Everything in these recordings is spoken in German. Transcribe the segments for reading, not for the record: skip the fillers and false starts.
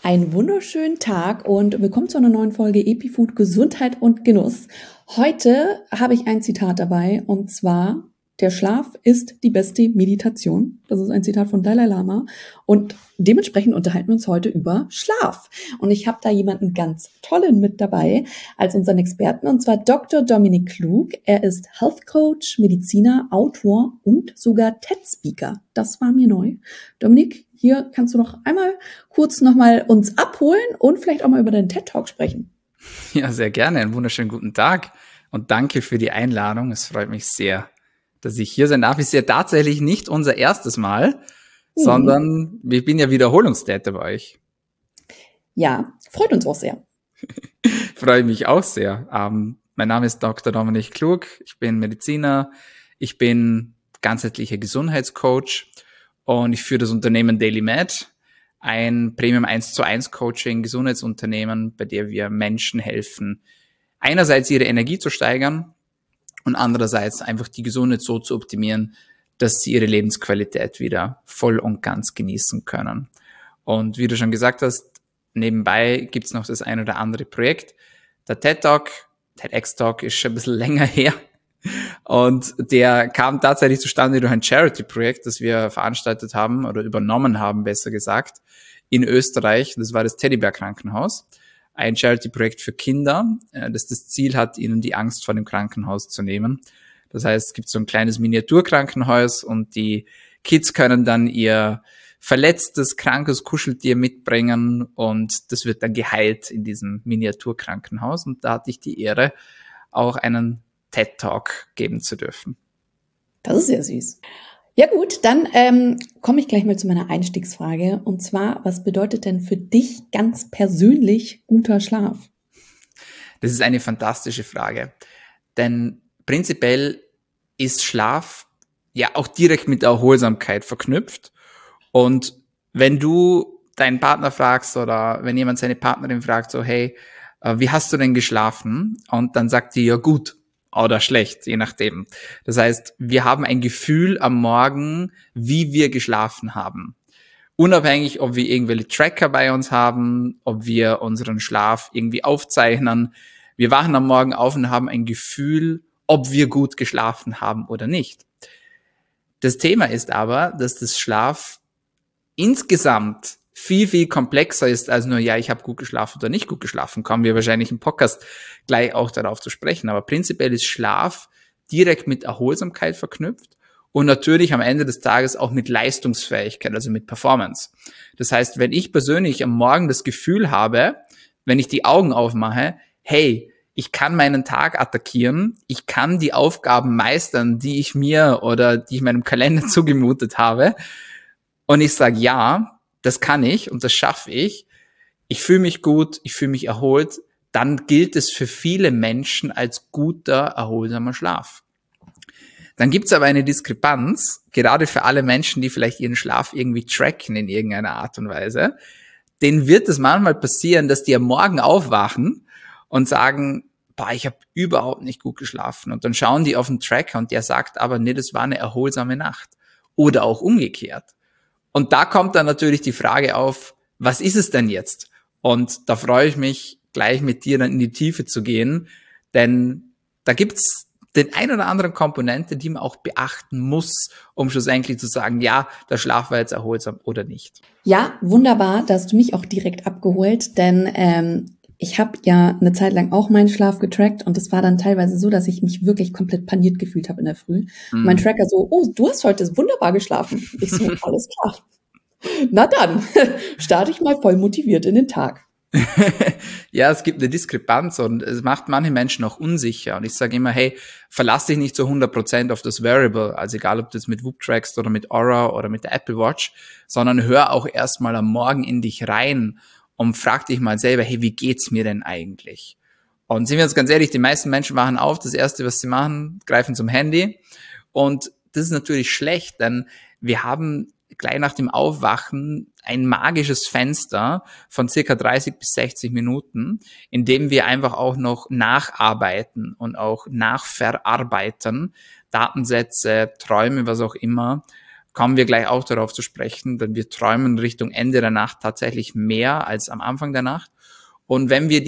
Einen wunderschönen Tag und willkommen zu einer neuen Folge EpiFood Gesundheit und Genuss. Heute habe ich ein Zitat dabei und zwar: Der Schlaf ist die beste Meditation. Das ist ein Zitat von Dalai Lama und dementsprechend unterhalten wir uns heute über Schlaf. Und ich habe da jemanden ganz Tollen mit dabei als unseren Experten und zwar Dr. Dominik Klug. Er ist Health Coach, Mediziner, Autor und sogar TED-Speaker. Das war mir neu. Dominik, hier kannst du noch einmal kurz nochmal uns abholen und vielleicht auch mal über deinen TED-Talk sprechen. Ja, sehr gerne. Einen wunderschönen guten Tag und danke für die Einladung. Es freut mich sehr, dass ich hier sein darf. Ist ja tatsächlich nicht unser erstes Mal, sondern ich bin ja Wiederholungstäter bei euch. Ja, freut uns auch sehr. Freue mich auch sehr. Mein Name ist Dr. Dominik Klug. Ich bin Mediziner. Ich bin ganzheitlicher Gesundheitscoach und ich führe das Unternehmen DailyMed, ein Premium 1:1 Coaching Gesundheitsunternehmen, bei der wir Menschen helfen, einerseits ihre Energie zu steigern und andererseits einfach die Gesundheit so zu optimieren, dass sie ihre Lebensqualität wieder voll und ganz genießen können. Und wie du schon gesagt hast, nebenbei gibt's noch das ein oder andere Projekt. Der TED-Talk, TEDx-Talk ist schon ein bisschen länger her. Und der kam tatsächlich zustande durch ein Charity-Projekt, das wir veranstaltet haben oder übernommen haben, besser gesagt, in Österreich. Das war das Teddybär-Krankenhaus. Ein Charity-Projekt für Kinder, das das Ziel hat, ihnen die Angst vor dem Krankenhaus zu nehmen. Das heißt, es gibt so ein kleines Miniaturkrankenhaus und die Kids können dann ihr verletztes, krankes Kuscheltier mitbringen und das wird dann geheilt in diesem Miniaturkrankenhaus. Und da hatte ich die Ehre, auch einen TED-Talk geben zu dürfen. Das ist sehr süß. Ja gut, dann komme ich gleich mal zu meiner Einstiegsfrage. Und zwar, was bedeutet denn für dich ganz persönlich guter Schlaf? Das ist eine fantastische Frage. Denn prinzipiell ist Schlaf ja auch direkt mit Erholsamkeit verknüpft. Und wenn du deinen Partner fragst oder wenn jemand seine Partnerin fragt, so, hey, wie hast du denn geschlafen? Und dann sagt die, ja gut oder schlecht, je nachdem. Das heißt, wir haben ein Gefühl am Morgen, wie wir geschlafen haben. Unabhängig, ob wir irgendwelche Tracker bei uns haben, ob wir unseren Schlaf irgendwie aufzeichnen. Wir wachen am Morgen auf und haben ein Gefühl, ob wir gut geschlafen haben oder nicht. Das Thema ist aber, dass das Schlaf insgesamt viel, viel komplexer ist als nur, ja, ich habe gut geschlafen oder nicht gut geschlafen. Kommen wir wahrscheinlich im Podcast gleich auch darauf zu sprechen. Aber prinzipiell ist Schlaf direkt mit Erholsamkeit verknüpft und natürlich am Ende des Tages auch mit Leistungsfähigkeit, also mit Performance. Das heißt, wenn ich persönlich am Morgen das Gefühl habe, wenn ich die Augen aufmache, hey, ich kann meinen Tag attackieren, ich kann die Aufgaben meistern, die ich mir oder die ich meinem Kalender zugemutet habe, und ich sage, ja, das kann ich und das schaffe ich. Ich fühle mich gut, ich fühle mich erholt. Dann gilt es für viele Menschen als guter, erholsamer Schlaf. Dann gibt es aber eine Diskrepanz, gerade für alle Menschen, die vielleicht ihren Schlaf irgendwie tracken in irgendeiner Art und Weise. Denen wird es manchmal passieren, dass die am Morgen aufwachen und sagen, boah, ich habe überhaupt nicht gut geschlafen. Und dann schauen die auf den Tracker und der sagt aber, nee, das war eine erholsame Nacht. Oder auch umgekehrt. Und da kommt dann natürlich die Frage auf, was ist es denn jetzt? Und da freue ich mich, gleich mit dir dann in die Tiefe zu gehen, denn da gibt's den ein oder anderen Komponente, die man auch beachten muss, um schlussendlich zu sagen, ja, der Schlaf war jetzt erholsam oder nicht. Ja, wunderbar, da hast du mich auch direkt abgeholt, denn ich habe ja eine Zeit lang auch meinen Schlaf getrackt und es war dann teilweise so, dass ich mich wirklich komplett paniert gefühlt habe in der Früh. Und mein Tracker so, oh, du hast heute wunderbar geschlafen. Ich so, alles klar. Na dann, starte ich mal voll motiviert in den Tag. Ja, es gibt eine Diskrepanz und es macht manche Menschen auch unsicher. Und ich sage immer, hey, verlass dich nicht zu 100% auf das Variable, also egal, ob du jetzt mit Whoop trackst oder mit Aura oder mit der Apple Watch, sondern hör auch erstmal am Morgen in dich rein und frag dich mal selber, hey, wie geht's mir denn eigentlich? Und sind wir uns ganz ehrlich, die meisten Menschen wachen auf, das Erste, was sie machen, greifen zum Handy. Und das ist natürlich schlecht, denn wir haben gleich nach dem Aufwachen ein magisches Fenster von circa 30 bis 60 Minuten, in dem wir einfach auch noch nacharbeiten und auch nachverarbeiten, Datensätze, Träume, was auch immer, kommen wir gleich auch darauf zu sprechen, denn wir träumen Richtung Ende der Nacht tatsächlich mehr als am Anfang der Nacht. Und wenn wir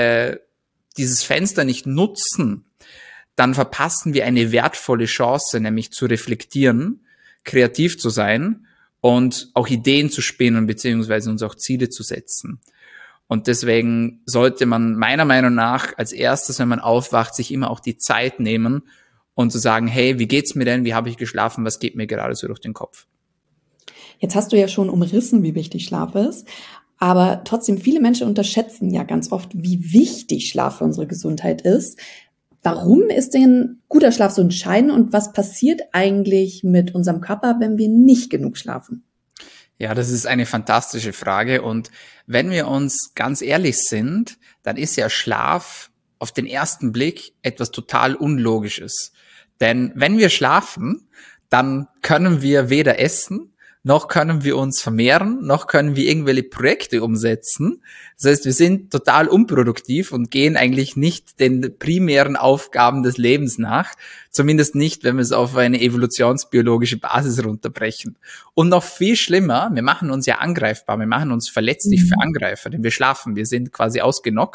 dieses Fenster nicht nutzen, dann verpassen wir eine wertvolle Chance, nämlich zu reflektieren, kreativ zu sein und auch Ideen zu spinnen, beziehungsweise uns auch Ziele zu setzen. Und deswegen sollte man meiner Meinung nach als erstes, wenn man aufwacht, sich immer auch die Zeit nehmen und zu sagen, hey, wie geht's mir denn? Wie habe ich geschlafen? Was geht mir gerade so durch den Kopf? Jetzt hast du ja schon umrissen, wie wichtig Schlaf ist. Aber trotzdem, viele Menschen unterschätzen ja ganz oft, wie wichtig Schlaf für unsere Gesundheit ist. Warum ist denn guter Schlaf so entscheidend und was passiert eigentlich mit unserem Körper, wenn wir nicht genug schlafen? Ja, das ist eine fantastische Frage. Und wenn wir uns ganz ehrlich sind, dann ist ja Schlaf auf den ersten Blick etwas total Unlogisches. Denn wenn wir schlafen, dann können wir weder essen, noch können wir uns vermehren, noch können wir irgendwelche Projekte umsetzen. Das heißt, wir sind total unproduktiv und gehen eigentlich nicht den primären Aufgaben des Lebens nach. Zumindest nicht, wenn wir es auf eine evolutionsbiologische Basis runterbrechen. Und noch viel schlimmer, wir machen uns ja angreifbar, wir machen uns verletzlich für Angreifer, denn wir schlafen, wir sind quasi ausgenockt.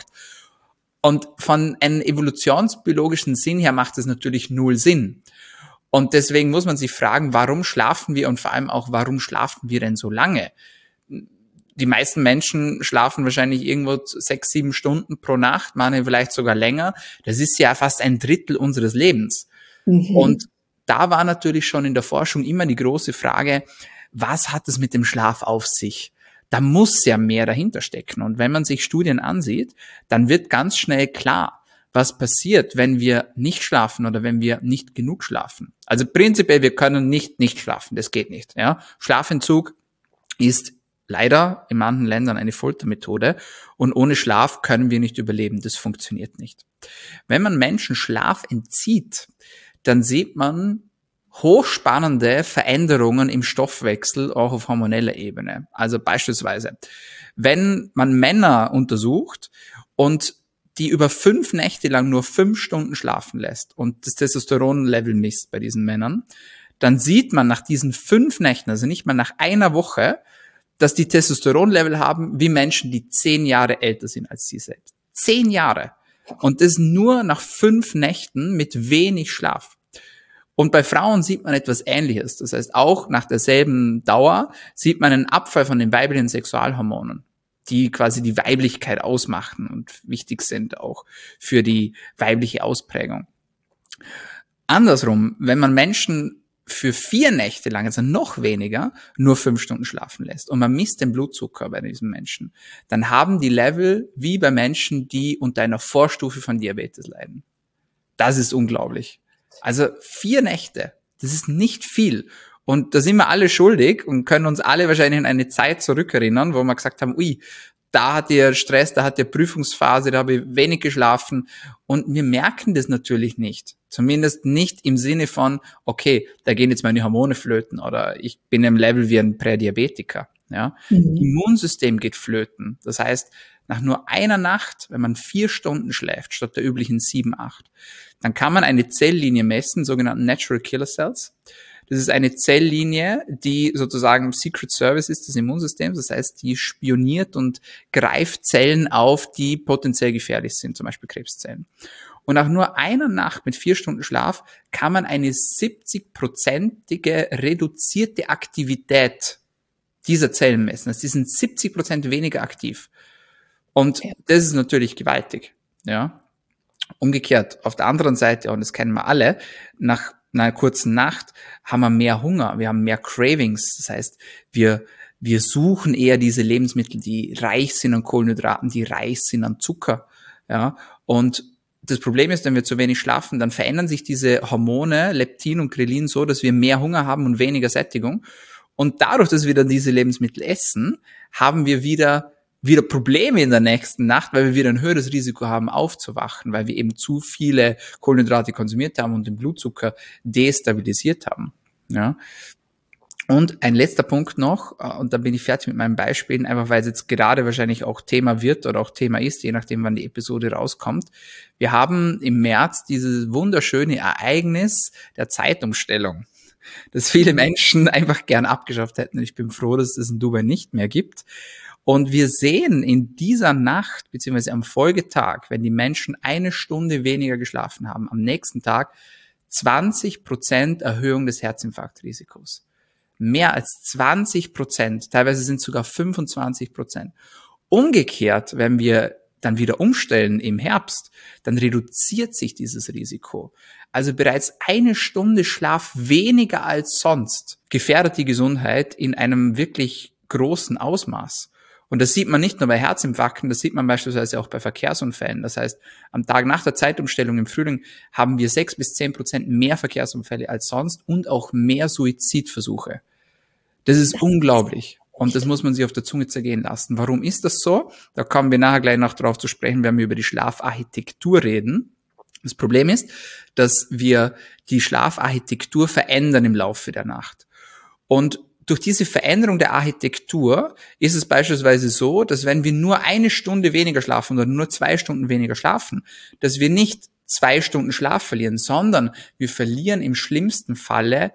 Und von einem evolutionsbiologischen Sinn her macht es natürlich null Sinn. Und deswegen muss man sich fragen, warum schlafen wir und vor allem auch, warum schlafen wir denn so lange? Die meisten Menschen schlafen wahrscheinlich irgendwo 6, 7 Stunden pro Nacht, manche vielleicht sogar länger. Das ist ja fast ein Drittel unseres Lebens. Und da war natürlich schon in der Forschung immer die große Frage, was hat es mit dem Schlaf auf sich? Da muss ja mehr dahinter stecken. Und wenn man sich Studien ansieht, dann wird ganz schnell klar, was passiert, wenn wir nicht schlafen oder wenn wir nicht genug schlafen. Also prinzipiell, wir können nicht schlafen, das geht nicht. Ja? Schlafentzug ist leider in manchen Ländern eine Foltermethode und ohne Schlaf können wir nicht überleben, das funktioniert nicht. Wenn man Menschen Schlaf entzieht, dann sieht man hochspannende Veränderungen im Stoffwechsel, auch auf hormoneller Ebene. Also beispielsweise, wenn man Männer untersucht und die über 5 Nächte lang nur 5 Stunden schlafen lässt und das Testosteronlevel misst bei diesen Männern, dann sieht man nach diesen 5 Nächten, also nicht mal nach einer Woche, dass die Testosteronlevel haben wie Menschen, die 10 Jahre älter sind als sie selbst. 10 Jahre. Und das nur nach 5 Nächten mit wenig Schlaf. Und bei Frauen sieht man etwas Ähnliches. Das heißt, auch nach derselben Dauer sieht man einen Abfall von den weiblichen Sexualhormonen, die quasi die Weiblichkeit ausmachen und wichtig sind auch für die weibliche Ausprägung. Andersrum, wenn man Menschen für 4 Nächte lang, also noch weniger, nur 5 Stunden schlafen lässt und man misst den Blutzucker bei diesen Menschen, dann haben die Level wie bei Menschen, die unter einer Vorstufe von Diabetes leiden. Das ist unglaublich. Also 4 Nächte, das ist nicht viel. Und da sind wir alle schuldig und können uns alle wahrscheinlich in eine Zeit zurückerinnern, wo wir gesagt haben, ui, da hat ihr Stress, da hat ihr Prüfungsphase, da habe ich wenig geschlafen. Und wir merken das natürlich nicht. Zumindest nicht im Sinne von, okay, da gehen jetzt meine Hormone flöten oder ich bin im Level wie ein Prädiabetiker. Ja? Immunsystem geht flöten. Das heißt, nach nur einer Nacht, wenn man 4 Stunden schläft, statt der üblichen 7, 8, dann kann man eine Zelllinie messen, sogenannten Natural Killer Cells. Das ist eine Zelllinie, die sozusagen Secret Service ist des Immunsystems. Das heißt, die spioniert und greift Zellen auf, die potenziell gefährlich sind, zum Beispiel Krebszellen. Und nach nur einer Nacht mit 4 Stunden Schlaf kann man eine 70-prozentige reduzierte Aktivität dieser Zellen messen. Also die sind 70% weniger aktiv. Und das ist natürlich gewaltig. Ja. Umgekehrt, auf der anderen Seite, und das kennen wir alle, nach einer kurzen Nacht haben wir mehr Hunger, wir haben mehr Cravings. Das heißt, wir suchen eher diese Lebensmittel, die reich sind an Kohlenhydraten, die reich sind an Zucker. Ja. Und das Problem ist, wenn wir zu wenig schlafen, dann verändern sich diese Hormone, Leptin und Grelin, so, dass wir mehr Hunger haben und weniger Sättigung. Und dadurch, dass wir dann diese Lebensmittel essen, haben wir wieder Probleme in der nächsten Nacht, weil wir wieder ein höheres Risiko haben, aufzuwachen, weil wir eben zu viele Kohlenhydrate konsumiert haben und den Blutzucker destabilisiert haben. Ja. Und ein letzter Punkt noch, und dann bin ich fertig mit meinen Beispielen, einfach weil es jetzt gerade wahrscheinlich auch Thema wird oder auch Thema ist, je nachdem, wann die Episode rauskommt. Wir haben im März dieses wunderschöne Ereignis der Zeitumstellung. das viele Menschen einfach gern abgeschafft hätten. Und ich bin froh, dass es in Dubai nicht mehr gibt. Und wir sehen in dieser Nacht, beziehungsweise am Folgetag, wenn die Menschen 1 Stunde weniger geschlafen haben, am nächsten Tag 20% Erhöhung des Herzinfarktrisikos. Mehr als 20%, teilweise sind es sogar 25%. Umgekehrt, wenn wir dann wieder umstellen im Herbst, dann reduziert sich dieses Risiko. Also bereits 1 Stunde Schlaf weniger als sonst gefährdet die Gesundheit in einem wirklich großen Ausmaß. Und das sieht man nicht nur bei Herzinfarkten, das sieht man beispielsweise auch bei Verkehrsunfällen. Das heißt, am Tag nach der Zeitumstellung im Frühling haben wir 6-10% mehr Verkehrsunfälle als sonst und auch mehr Suizidversuche. Das ist unglaublich. Und das muss man sich auf der Zunge zergehen lassen. Warum ist das so? Da kommen wir nachher gleich noch drauf zu sprechen, wenn wir über die Schlafarchitektur reden. Das Problem ist, dass wir die Schlafarchitektur verändern im Laufe der Nacht. Und durch diese Veränderung der Architektur ist es beispielsweise so, dass wenn wir nur 1 Stunde weniger schlafen oder nur 2 Stunden weniger schlafen, dass wir nicht 2 Stunden Schlaf verlieren, sondern wir verlieren im schlimmsten Falle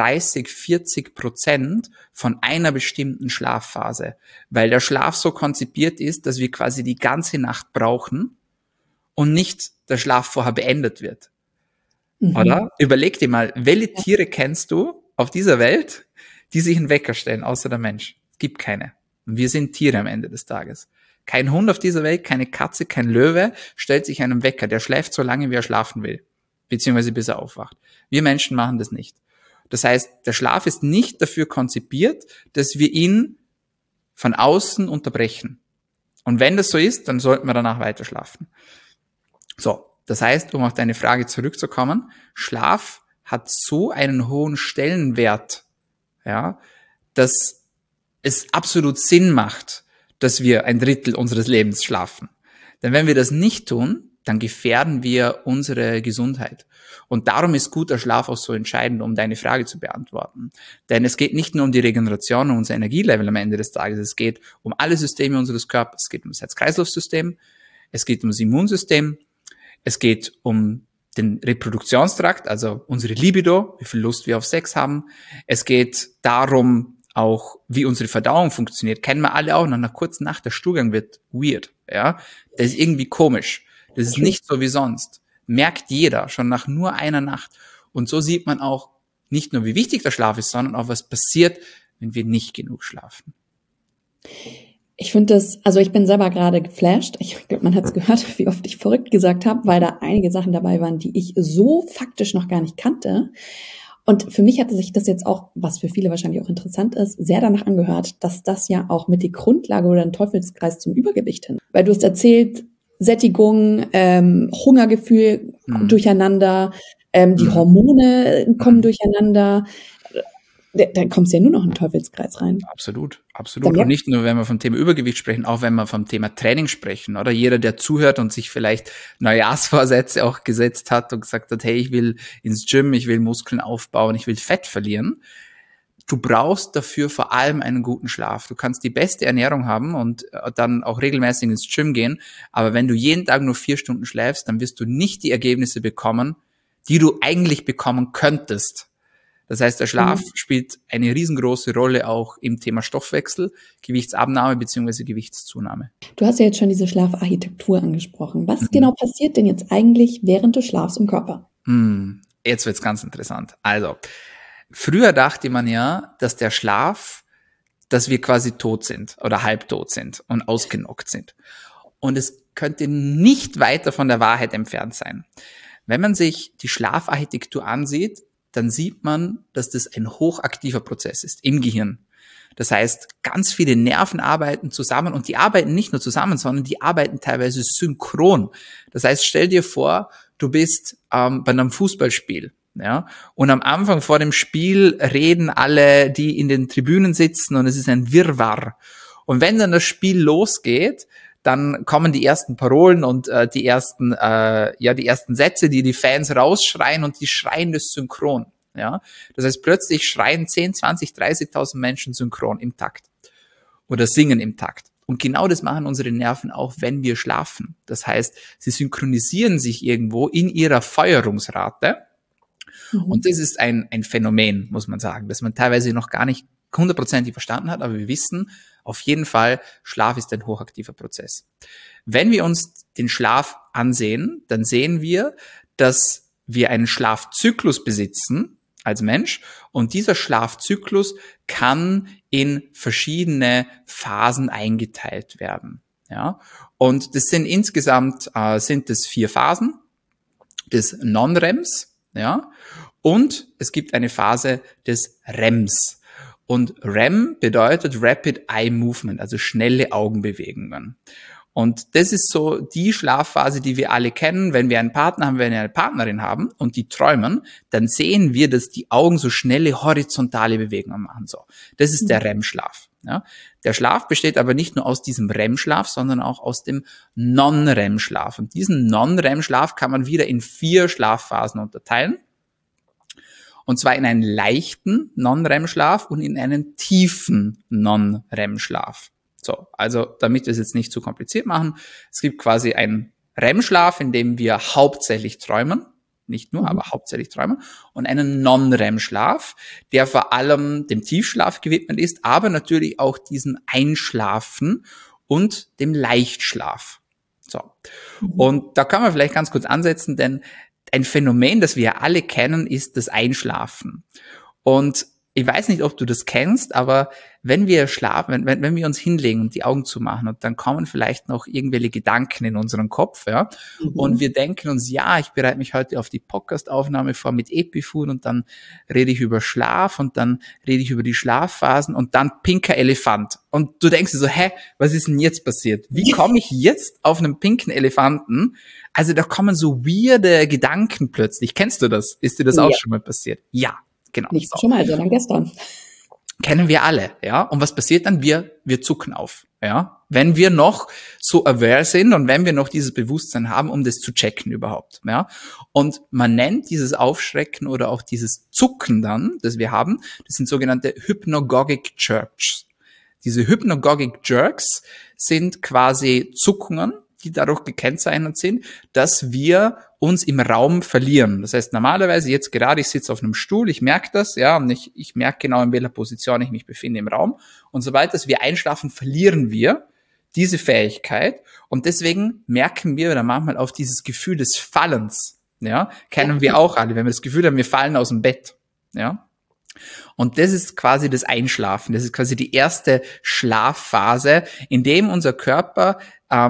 30-40% von einer bestimmten Schlafphase, weil der Schlaf so konzipiert ist, dass wir quasi die ganze Nacht brauchen und nicht der Schlaf vorher beendet wird. Oder? Überleg dir mal, welche Tiere kennst du auf dieser Welt, die sich einen Wecker stellen, außer der Mensch? Es gibt keine. Und wir sind Tiere am Ende des Tages. Kein Hund auf dieser Welt, keine Katze, kein Löwe stellt sich einen Wecker. Der schläft so lange, wie er schlafen will, beziehungsweise bis er aufwacht. Wir Menschen machen das nicht. Das heißt, der Schlaf ist nicht dafür konzipiert, dass wir ihn von außen unterbrechen. Und wenn das so ist, dann sollten wir danach weiter schlafen. So, das heißt, um auf deine Frage zurückzukommen, Schlaf hat so einen hohen Stellenwert, ja, dass es absolut Sinn macht, dass wir 1/3 unseres Lebens schlafen. Denn wenn wir das nicht tun, dann gefährden wir unsere Gesundheit. Und darum ist guter Schlaf auch so entscheidend, um deine Frage zu beantworten. Denn es geht nicht nur um die Regeneration und unser Energielevel am Ende des Tages, es geht um alle Systeme unseres Körpers. Es geht um das Herz-Kreislauf-System, es geht um das Immunsystem, es geht um den Reproduktionstrakt, also unsere Libido, wie viel Lust wir auf Sex haben. Es geht darum, auch wie unsere Verdauung funktioniert. Kennen wir alle auch, nach einer kurzen Nacht, der Stuhlgang wird weird. Ja, das ist irgendwie komisch. Das ist nicht so wie sonst. Merkt jeder, schon nach nur einer Nacht. Und so sieht man auch nicht nur, wie wichtig der Schlaf ist, sondern auch, was passiert, wenn wir nicht genug schlafen. Ich finde das, also ich bin selber gerade geflasht. Ich glaube, man hat es gehört, wie oft ich verrückt gesagt habe, weil da einige Sachen dabei waren, die ich so faktisch noch gar nicht kannte. Und für mich hatte sich das jetzt auch, was für viele wahrscheinlich auch interessant ist, sehr danach angehört, dass das ja auch mit die Grundlage oder ein Teufelskreis zum Übergewicht hin. Weil du hast erzählt, Sättigung, Hungergefühl durcheinander, die Hormone kommen durcheinander. Da kommst du ja nur noch in den Teufelskreis rein. Absolut, absolut. Und nicht nur, wenn wir vom Thema Übergewicht sprechen, auch wenn wir vom Thema Training sprechen, oder? Jeder, der zuhört und sich vielleicht Neujahrsvorsätze auch gesetzt hat und gesagt hat, hey, ich will ins Gym, ich will Muskeln aufbauen, ich will Fett verlieren. Du brauchst dafür vor allem einen guten Schlaf. Du kannst die beste Ernährung haben und dann auch regelmäßig ins Gym gehen. Aber wenn du jeden Tag nur 4 Stunden schläfst, dann wirst du nicht die Ergebnisse bekommen, die du eigentlich bekommen könntest. Das heißt, der Schlaf spielt eine riesengroße Rolle auch im Thema Stoffwechsel, Gewichtsabnahme bzw. Gewichtszunahme. Du hast ja jetzt schon diese Schlafarchitektur angesprochen. Was genau passiert denn jetzt eigentlich während des Schlafs im Körper? Jetzt wird's ganz interessant. Also, früher dachte man ja, dass der Schlaf, dass wir quasi tot sind oder halbtot sind und ausgenockt sind. Und es könnte nicht weiter von der Wahrheit entfernt sein. Wenn man sich die Schlafarchitektur ansieht, dann sieht man, dass das ein hochaktiver Prozess ist im Gehirn. Das heißt, ganz viele Nerven arbeiten zusammen und die arbeiten nicht nur zusammen, sondern die arbeiten teilweise synchron. Das heißt, stell dir vor, du bist bei einem Fußballspiel, ja, und am Anfang vor dem Spiel reden alle, die in den Tribünen sitzen, und es ist ein Wirrwarr. Und wenn dann das Spiel losgeht, dann kommen die ersten Parolen und die ersten Sätze, die Fans rausschreien, und die schreien das synchron. Ja, das heißt, plötzlich schreien 10, 20, 30.000 Menschen synchron im Takt oder singen im Takt. Und genau das machen unsere Nerven auch, wenn wir schlafen. Das heißt, sie synchronisieren sich irgendwo in ihrer Feuerungsrate Und das ist ein Phänomen, muss man sagen, das man teilweise noch gar nicht 100% verstanden hat, aber wir wissen auf jeden Fall, Schlaf ist ein hochaktiver Prozess. Wenn wir uns den Schlaf ansehen, dann sehen wir, dass wir einen Schlafzyklus besitzen als Mensch und dieser Schlafzyklus kann in verschiedene Phasen eingeteilt werden. Ja? Und das sind insgesamt sind es 4 Phasen des Non-REMs, ja, und es gibt eine Phase des REMs. Und REM bedeutet Rapid Eye Movement, also schnelle Augenbewegungen. Und das ist so die Schlafphase, die wir alle kennen. Wenn wir einen Partner haben, wenn wir eine Partnerin haben und die träumen, dann sehen wir, dass die Augen so schnelle horizontale Bewegungen machen. So, das ist der REM-Schlaf. Ja. Der Schlaf besteht aber nicht nur aus diesem REM-Schlaf, sondern auch aus dem Non-REM-Schlaf. Und diesen Non-REM-Schlaf kann man wieder in 4 Schlafphasen unterteilen. Und zwar in einen leichten Non-REM-Schlaf und in einen tiefen Non-REM-Schlaf. So, also damit wir es jetzt nicht zu kompliziert machen, es gibt quasi einen REM-Schlaf, in dem wir hauptsächlich träumen, nicht nur, aber hauptsächlich träumen, und einen Non-REM-Schlaf, der vor allem dem Tiefschlaf gewidmet ist, aber natürlich auch diesem Einschlafen und dem Leichtschlaf. So, und da kann man vielleicht ganz kurz ansetzen, denn ein Phänomen, das wir alle kennen, ist das Einschlafen. Und ich weiß nicht, ob du das kennst, aber wenn wir schlafen, wenn wir uns hinlegen und die Augen zumachen und dann kommen vielleicht noch irgendwelche Gedanken in unseren Kopf, ja, und wir denken uns, ja, ich bereite mich heute auf die Podcast-Aufnahme vor mit EpiFood und dann rede ich über Schlaf und dann rede ich über die Schlafphasen und dann pinker Elefant. Und du denkst dir so, was ist denn jetzt passiert? Wie komme ich jetzt auf einen pinken Elefanten? Also da kommen so weirde Gedanken plötzlich. Kennst du das? Ist dir das auch schon mal passiert? Ja. Genau. Nicht schon mal, sondern gestern. Kennen wir alle, ja. Und was passiert dann? Wir zucken auf, ja. Wenn wir noch so aware sind und wenn wir noch dieses Bewusstsein haben, um das zu checken überhaupt, ja. Und man nennt dieses Aufschrecken oder auch dieses Zucken dann, das wir haben, das sind sogenannte Hypnagogic Jerks. Diese Hypnagogic Jerks sind quasi Zuckungen, die dadurch gekennzeichnet sind, dass wir uns im Raum verlieren. Das heißt, normalerweise jetzt gerade, ich sitze auf einem Stuhl, ich merke das, ja, und ich merke genau, in welcher Position ich mich befinde im Raum. Und sobald dass wir einschlafen, verlieren wir diese Fähigkeit. Und deswegen merken wir dann manchmal auf dieses Gefühl des Fallens. Ja, kennen wir auch alle, wenn wir das Gefühl haben, wir fallen aus dem Bett. Ja. Und das ist quasi das Einschlafen. Das ist quasi die erste Schlafphase, in dem unser Körper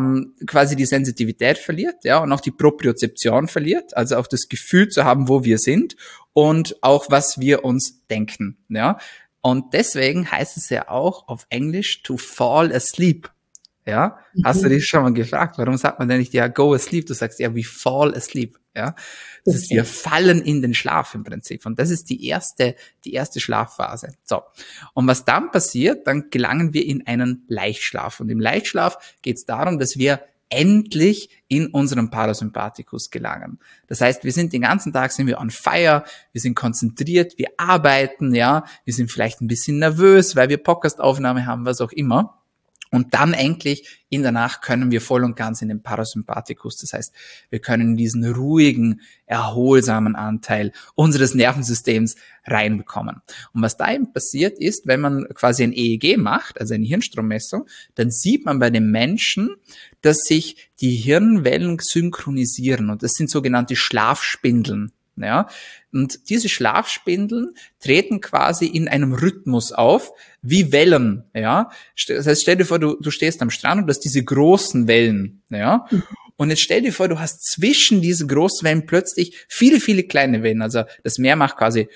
quasi die Sensitivität verliert, ja, und auch die Propriozeption verliert, also auch das Gefühl zu haben, wo wir sind und auch was wir uns denken, ja. Und deswegen heißt es ja auch auf Englisch to fall asleep. Ja, hast du dich schon mal gefragt, warum sagt man denn nicht, ja, go asleep? Du sagst ja, we fall asleep, ja. Das ist, wir fallen in den Schlaf im Prinzip. Und das ist die erste Schlafphase. So. Und was dann passiert, dann gelangen wir in einen Leichtschlaf. Und im Leichtschlaf geht es darum, dass wir endlich in unseren Parasympathikus gelangen. Das heißt, wir sind den ganzen Tag, sind wir on fire, wir sind konzentriert, wir arbeiten, ja, wir sind vielleicht ein bisschen nervös, weil wir Podcast-Aufnahme haben, was auch immer. Und dann endlich in der Nacht können wir voll und ganz in den Parasympathikus. Das heißt, wir können diesen ruhigen, erholsamen Anteil unseres Nervensystems reinbekommen. Und was da eben passiert ist, wenn man quasi ein EEG macht, also eine Hirnstrommessung, dann sieht man bei den Menschen, dass sich die Hirnwellen synchronisieren. Und das sind sogenannte Schlafspindeln. Ja, und diese Schlafspindeln treten quasi in einem Rhythmus auf, wie Wellen, ja. Das heißt, stell dir vor, du stehst am Strand und du hast diese großen Wellen, ja. Und jetzt stell dir vor, du hast zwischen diesen großen Wellen plötzlich viele, viele kleine Wellen. Also das Meer macht quasi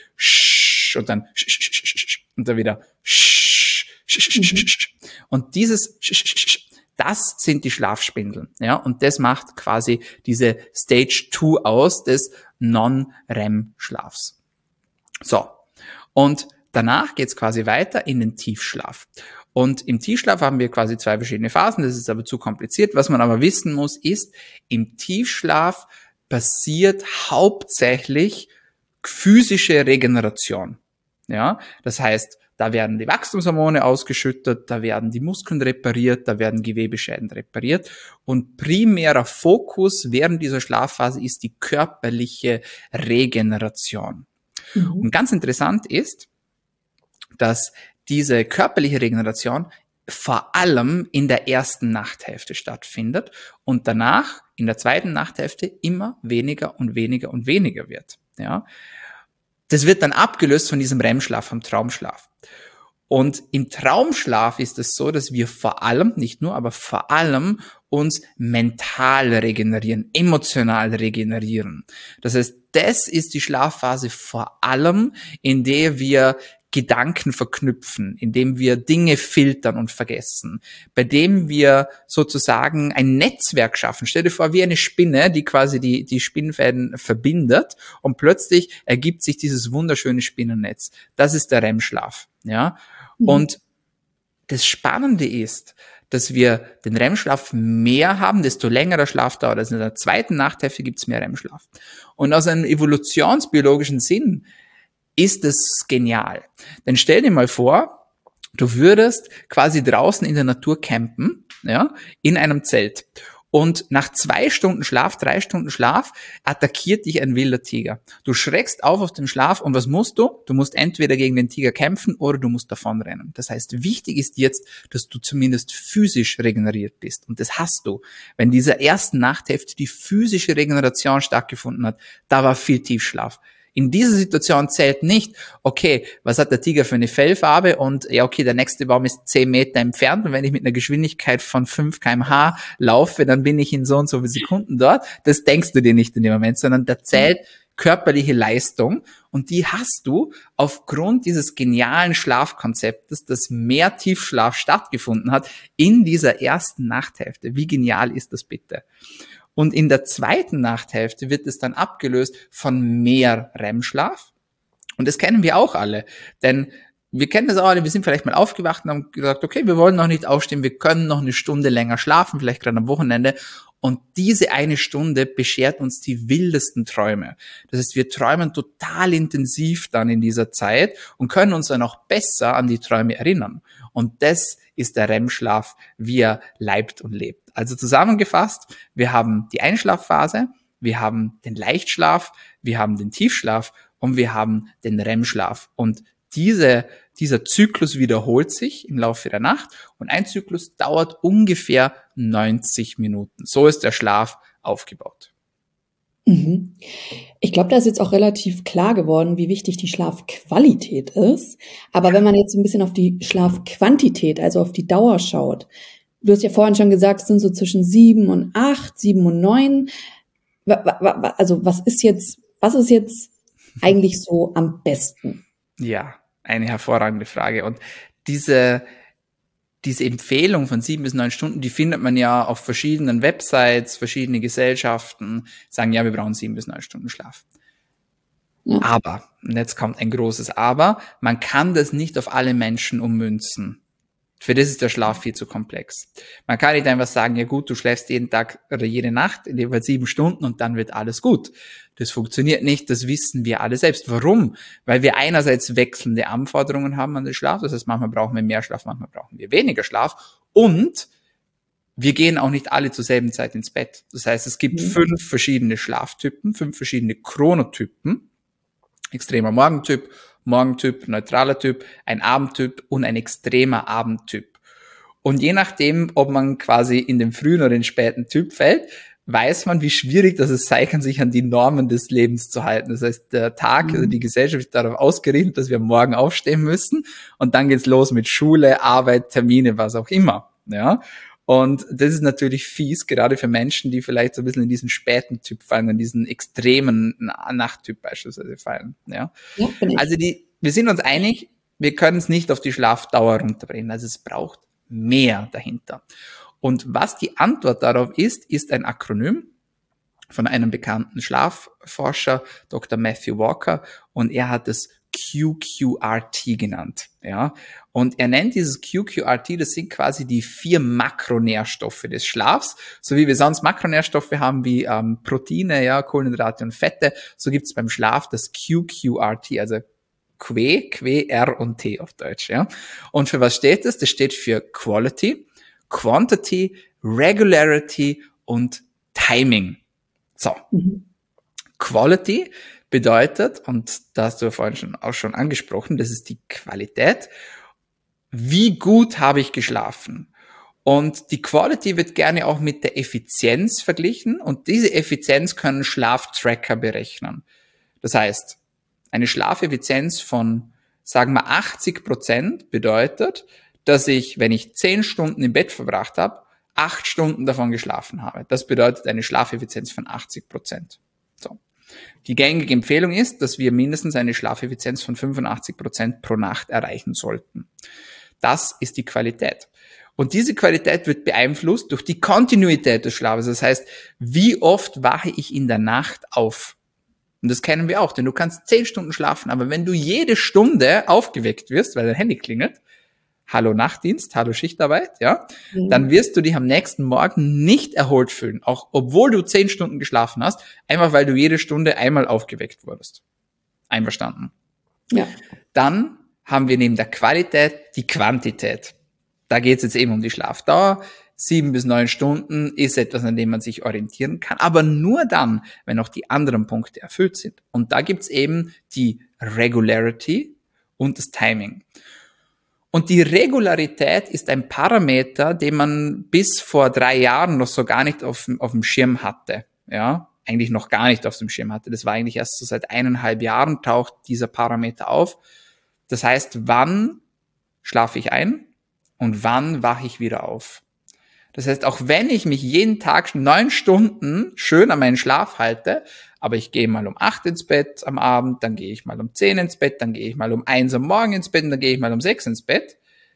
und dann und dann wieder und dieses das sind die Schlafspindeln, ja, und das macht quasi diese Stage 2 aus des Non-REM-Schlafs. So, und danach geht's quasi weiter in den Tiefschlaf. Und im Tiefschlaf haben wir quasi 2 verschiedene Phasen, das ist aber zu kompliziert. Was man aber wissen muss, ist, im Tiefschlaf passiert hauptsächlich physische Regeneration. Ja, das heißt, Da werden die Wachstumshormone ausgeschüttet, da werden die Muskeln repariert, da werden Gewebeschäden repariert. Und primärer Fokus während dieser Schlafphase ist die körperliche Regeneration. Und ganz interessant ist, dass diese körperliche Regeneration vor allem in der ersten Nachthälfte stattfindet und danach in der zweiten Nachthälfte immer weniger und weniger und weniger wird. Ja, das wird dann abgelöst von diesem REM-Schlaf, vom Traumschlaf. Und im Traumschlaf ist es so, dass wir vor allem, nicht nur, aber vor allem uns mental regenerieren, emotional regenerieren. Das heißt, das ist die Schlafphase vor allem, in der wir Gedanken verknüpfen, indem wir Dinge filtern und vergessen, bei dem wir sozusagen ein Netzwerk schaffen. Stell dir vor, wie eine Spinne, die quasi die Spinnfäden verbindet und plötzlich ergibt sich dieses wunderschöne Spinnennetz. Das ist der REM-Schlaf, ja. Und das Spannende ist, dass wir den REM-Schlaf mehr haben, desto länger der Schlaf dauert. Also in der zweiten Nachthälfte gibt es mehr REM-Schlaf. Und aus einem evolutionsbiologischen Sinn ist es genial. Denn stell dir mal vor, du würdest quasi draußen in der Natur campen, ja, in einem Zelt. Und nach 2 Stunden Schlaf, 3 Stunden Schlaf, attackiert dich ein wilder Tiger. Du schreckst auf den Schlaf und was musst du? Du musst entweder gegen den Tiger kämpfen oder du musst davonrennen. Das heißt, wichtig ist jetzt, dass du zumindest physisch regeneriert bist. Und das hast du. Wenn in dieser ersten Nachthälfte die physische Regeneration stattgefunden hat, da war viel Tiefschlaf. In dieser Situation zählt nicht, okay, was hat der Tiger für eine Fellfarbe und ja, okay, der nächste Baum ist 10 Meter entfernt und wenn ich mit einer Geschwindigkeit von 5 km/h laufe, dann bin ich in so und so viele Sekunden dort. Das denkst du dir nicht in dem Moment, sondern da zählt körperliche Leistung und die hast du aufgrund dieses genialen Schlafkonzeptes, dass mehr Tiefschlaf stattgefunden hat in dieser ersten Nachthälfte. Wie genial ist das bitte? Und in der zweiten Nachthälfte wird es dann abgelöst von mehr REM-Schlaf. Und das kennen wir auch alle. Denn wir kennen das auch alle, wir sind vielleicht mal aufgewacht und haben gesagt, okay, wir wollen noch nicht aufstehen, wir können noch eine Stunde länger schlafen, vielleicht gerade am Wochenende. Und diese eine Stunde beschert uns die wildesten Träume. Das heißt, wir träumen total intensiv dann in dieser Zeit und können uns dann auch besser an die Träume erinnern. Und das ist der REM-Schlaf, wie er leibt und lebt. Also zusammengefasst, wir haben die Einschlafphase, wir haben den Leichtschlaf, wir haben den Tiefschlaf und wir haben den REM-Schlaf. Und dieser Zyklus wiederholt sich im Laufe der Nacht und ein Zyklus dauert ungefähr 90 Minuten. So ist der Schlaf aufgebaut. Ich glaube, da ist jetzt auch relativ klar geworden, wie wichtig die Schlafqualität ist. Aber wenn man jetzt ein bisschen auf die Schlafquantität, also auf die Dauer schaut, du hast ja vorhin schon gesagt, es sind so zwischen 7 und 8, 7 und 9. Also was ist jetzt eigentlich so am besten? Ja, eine hervorragende Frage. Und diese Empfehlung von 7 bis 9 Stunden, die findet man ja auf verschiedenen Websites, verschiedene Gesellschaften sagen, ja, wir brauchen 7 bis 9 Stunden Schlaf. Ja. Aber, und jetzt kommt ein großes Aber, man kann das nicht auf alle Menschen ummünzen. Für das ist der Schlaf viel zu komplex. Man kann nicht einfach sagen, ja gut, du schläfst jeden Tag oder jede Nacht in jeweils 7 Stunden und dann wird alles gut. Das funktioniert nicht, das wissen wir alle selbst. Warum? Weil wir einerseits wechselnde Anforderungen haben an den Schlaf, das heißt, manchmal brauchen wir mehr Schlaf, manchmal brauchen wir weniger Schlaf und wir gehen auch nicht alle zur selben Zeit ins Bett. Das heißt, es gibt 5 verschiedene Schlaftypen, 5 verschiedene Chronotypen, extremer Morgentyp, neutraler Typ, ein Abendtyp und ein extremer Abendtyp. Und je nachdem, ob man quasi in den frühen oder den späten Typ fällt, weiß man, wie schwierig das sein kann, sich an die Normen des Lebens zu halten. Das heißt, der Tag, also die Gesellschaft ist darauf ausgerichtet, dass wir morgen aufstehen müssen und dann geht's los mit Schule, Arbeit, Termine, was auch immer. Ja. Und das ist natürlich fies, gerade für Menschen, die vielleicht so ein bisschen in diesen späten Typ fallen, in diesen extremen Nachttyp beispielsweise fallen. Ja. Also wir sind uns einig, wir können es nicht auf die Schlafdauer runterbringen. Also es braucht mehr dahinter. Und was die Antwort darauf ist ein Akronym von einem bekannten Schlafforscher, Dr. Matthew Walker, und er hat es QQRT genannt, ja. Und er nennt dieses QQRT, das sind quasi die 4 Makronährstoffe des Schlafs, so wie wir sonst Makronährstoffe haben, wie Proteine, ja, Kohlenhydrate und Fette, so gibt es beim Schlaf das QQRT, also R und T auf Deutsch, ja. Und für was steht das? Das steht für Quality, Quantity, Regularity und Timing. So. Quality bedeutet, und da hast du ja vorhin auch schon angesprochen, das ist die Qualität. Wie gut habe ich geschlafen? Und die Quality wird gerne auch mit der Effizienz verglichen und diese Effizienz können Schlaftracker berechnen. Das heißt, eine Schlafeffizienz von, sagen wir 80% bedeutet, dass ich, wenn ich 10 Stunden im Bett verbracht habe, 8 Stunden davon geschlafen habe. Das bedeutet eine Schlafeffizienz von 80%. So. Die gängige Empfehlung ist, dass wir mindestens eine Schlafeffizienz von 85% pro Nacht erreichen sollten. Das ist die Qualität. Und diese Qualität wird beeinflusst durch die Kontinuität des Schlafes. Das heißt, wie oft wache ich in der Nacht auf? Und das kennen wir auch, denn du kannst 10 Stunden schlafen, aber wenn du jede Stunde aufgeweckt wirst, weil dein Handy klingelt, hallo Nachtdienst, hallo Schichtarbeit, ja, dann wirst du dich am nächsten Morgen nicht erholt fühlen, auch obwohl du 10 Stunden geschlafen hast, einfach weil du jede Stunde einmal aufgeweckt wurdest. Einverstanden? Ja. Dann haben wir neben der Qualität die Quantität. Da geht es jetzt eben um die Schlafdauer. 7 bis 9 Stunden ist etwas, an dem man sich orientieren kann, aber nur dann, wenn auch die anderen Punkte erfüllt sind. Und da gibt's eben die Regularity und das Timing. Und die Regularität ist ein Parameter, den man bis vor 3 Jahren noch so gar nicht auf dem Schirm hatte. Ja, eigentlich noch gar nicht auf dem Schirm hatte. Das war eigentlich erst so seit 1,5 Jahren taucht dieser Parameter auf. Das heißt, wann schlafe ich ein und wann wache ich wieder auf? Das heißt, auch wenn ich mich jeden Tag 9 Stunden schön an meinen Schlaf halte, aber ich gehe mal um 8 ins Bett am Abend, dann gehe ich mal um 10 ins Bett, dann gehe ich mal um 1 am Morgen ins Bett und dann gehe ich mal um 6 ins Bett.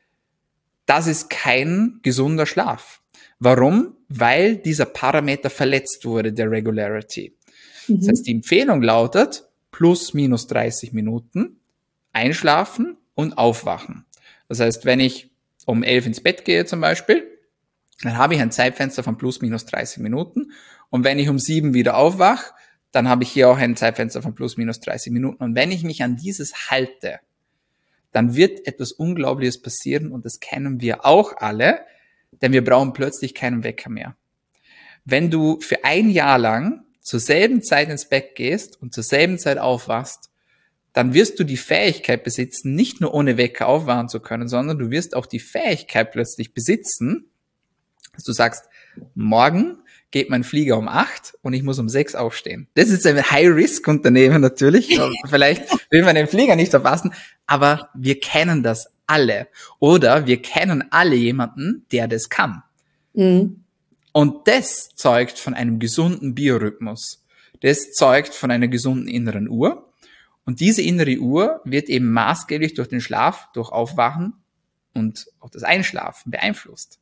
Das ist kein gesunder Schlaf. Warum? Weil dieser Parameter verletzt wurde, der Regularity. Das heißt, die Empfehlung lautet plus minus 30 Minuten einschlafen und aufwachen. Das heißt, wenn ich um 11 ins Bett gehe zum Beispiel, dann habe ich ein Zeitfenster von plus minus 30 Minuten. Und wenn ich um 7 wieder aufwache, dann habe ich hier auch ein Zeitfenster von plus minus 30 Minuten. Und wenn ich mich an dieses halte, dann wird etwas Unglaubliches passieren und das kennen wir auch alle, denn wir brauchen plötzlich keinen Wecker mehr. Wenn du für 1 Jahr lang zur selben Zeit ins Bett gehst und zur selben Zeit aufwachst, dann wirst du die Fähigkeit besitzen, nicht nur ohne Wecker aufwachen zu können, sondern du wirst auch die Fähigkeit plötzlich besitzen, dass du sagst, morgen geht mein Flieger um 8 und ich muss um 6 aufstehen. Das ist ein High-Risk-Unternehmen natürlich. Vielleicht will man den Flieger nicht verpassen, aber wir kennen das alle. Oder wir kennen alle jemanden, der das kann. Und das zeugt von einem gesunden Biorhythmus. Das zeugt von einer gesunden inneren Uhr. Und diese innere Uhr wird eben maßgeblich durch den Schlaf, durch Aufwachen und auch das Einschlafen beeinflusst.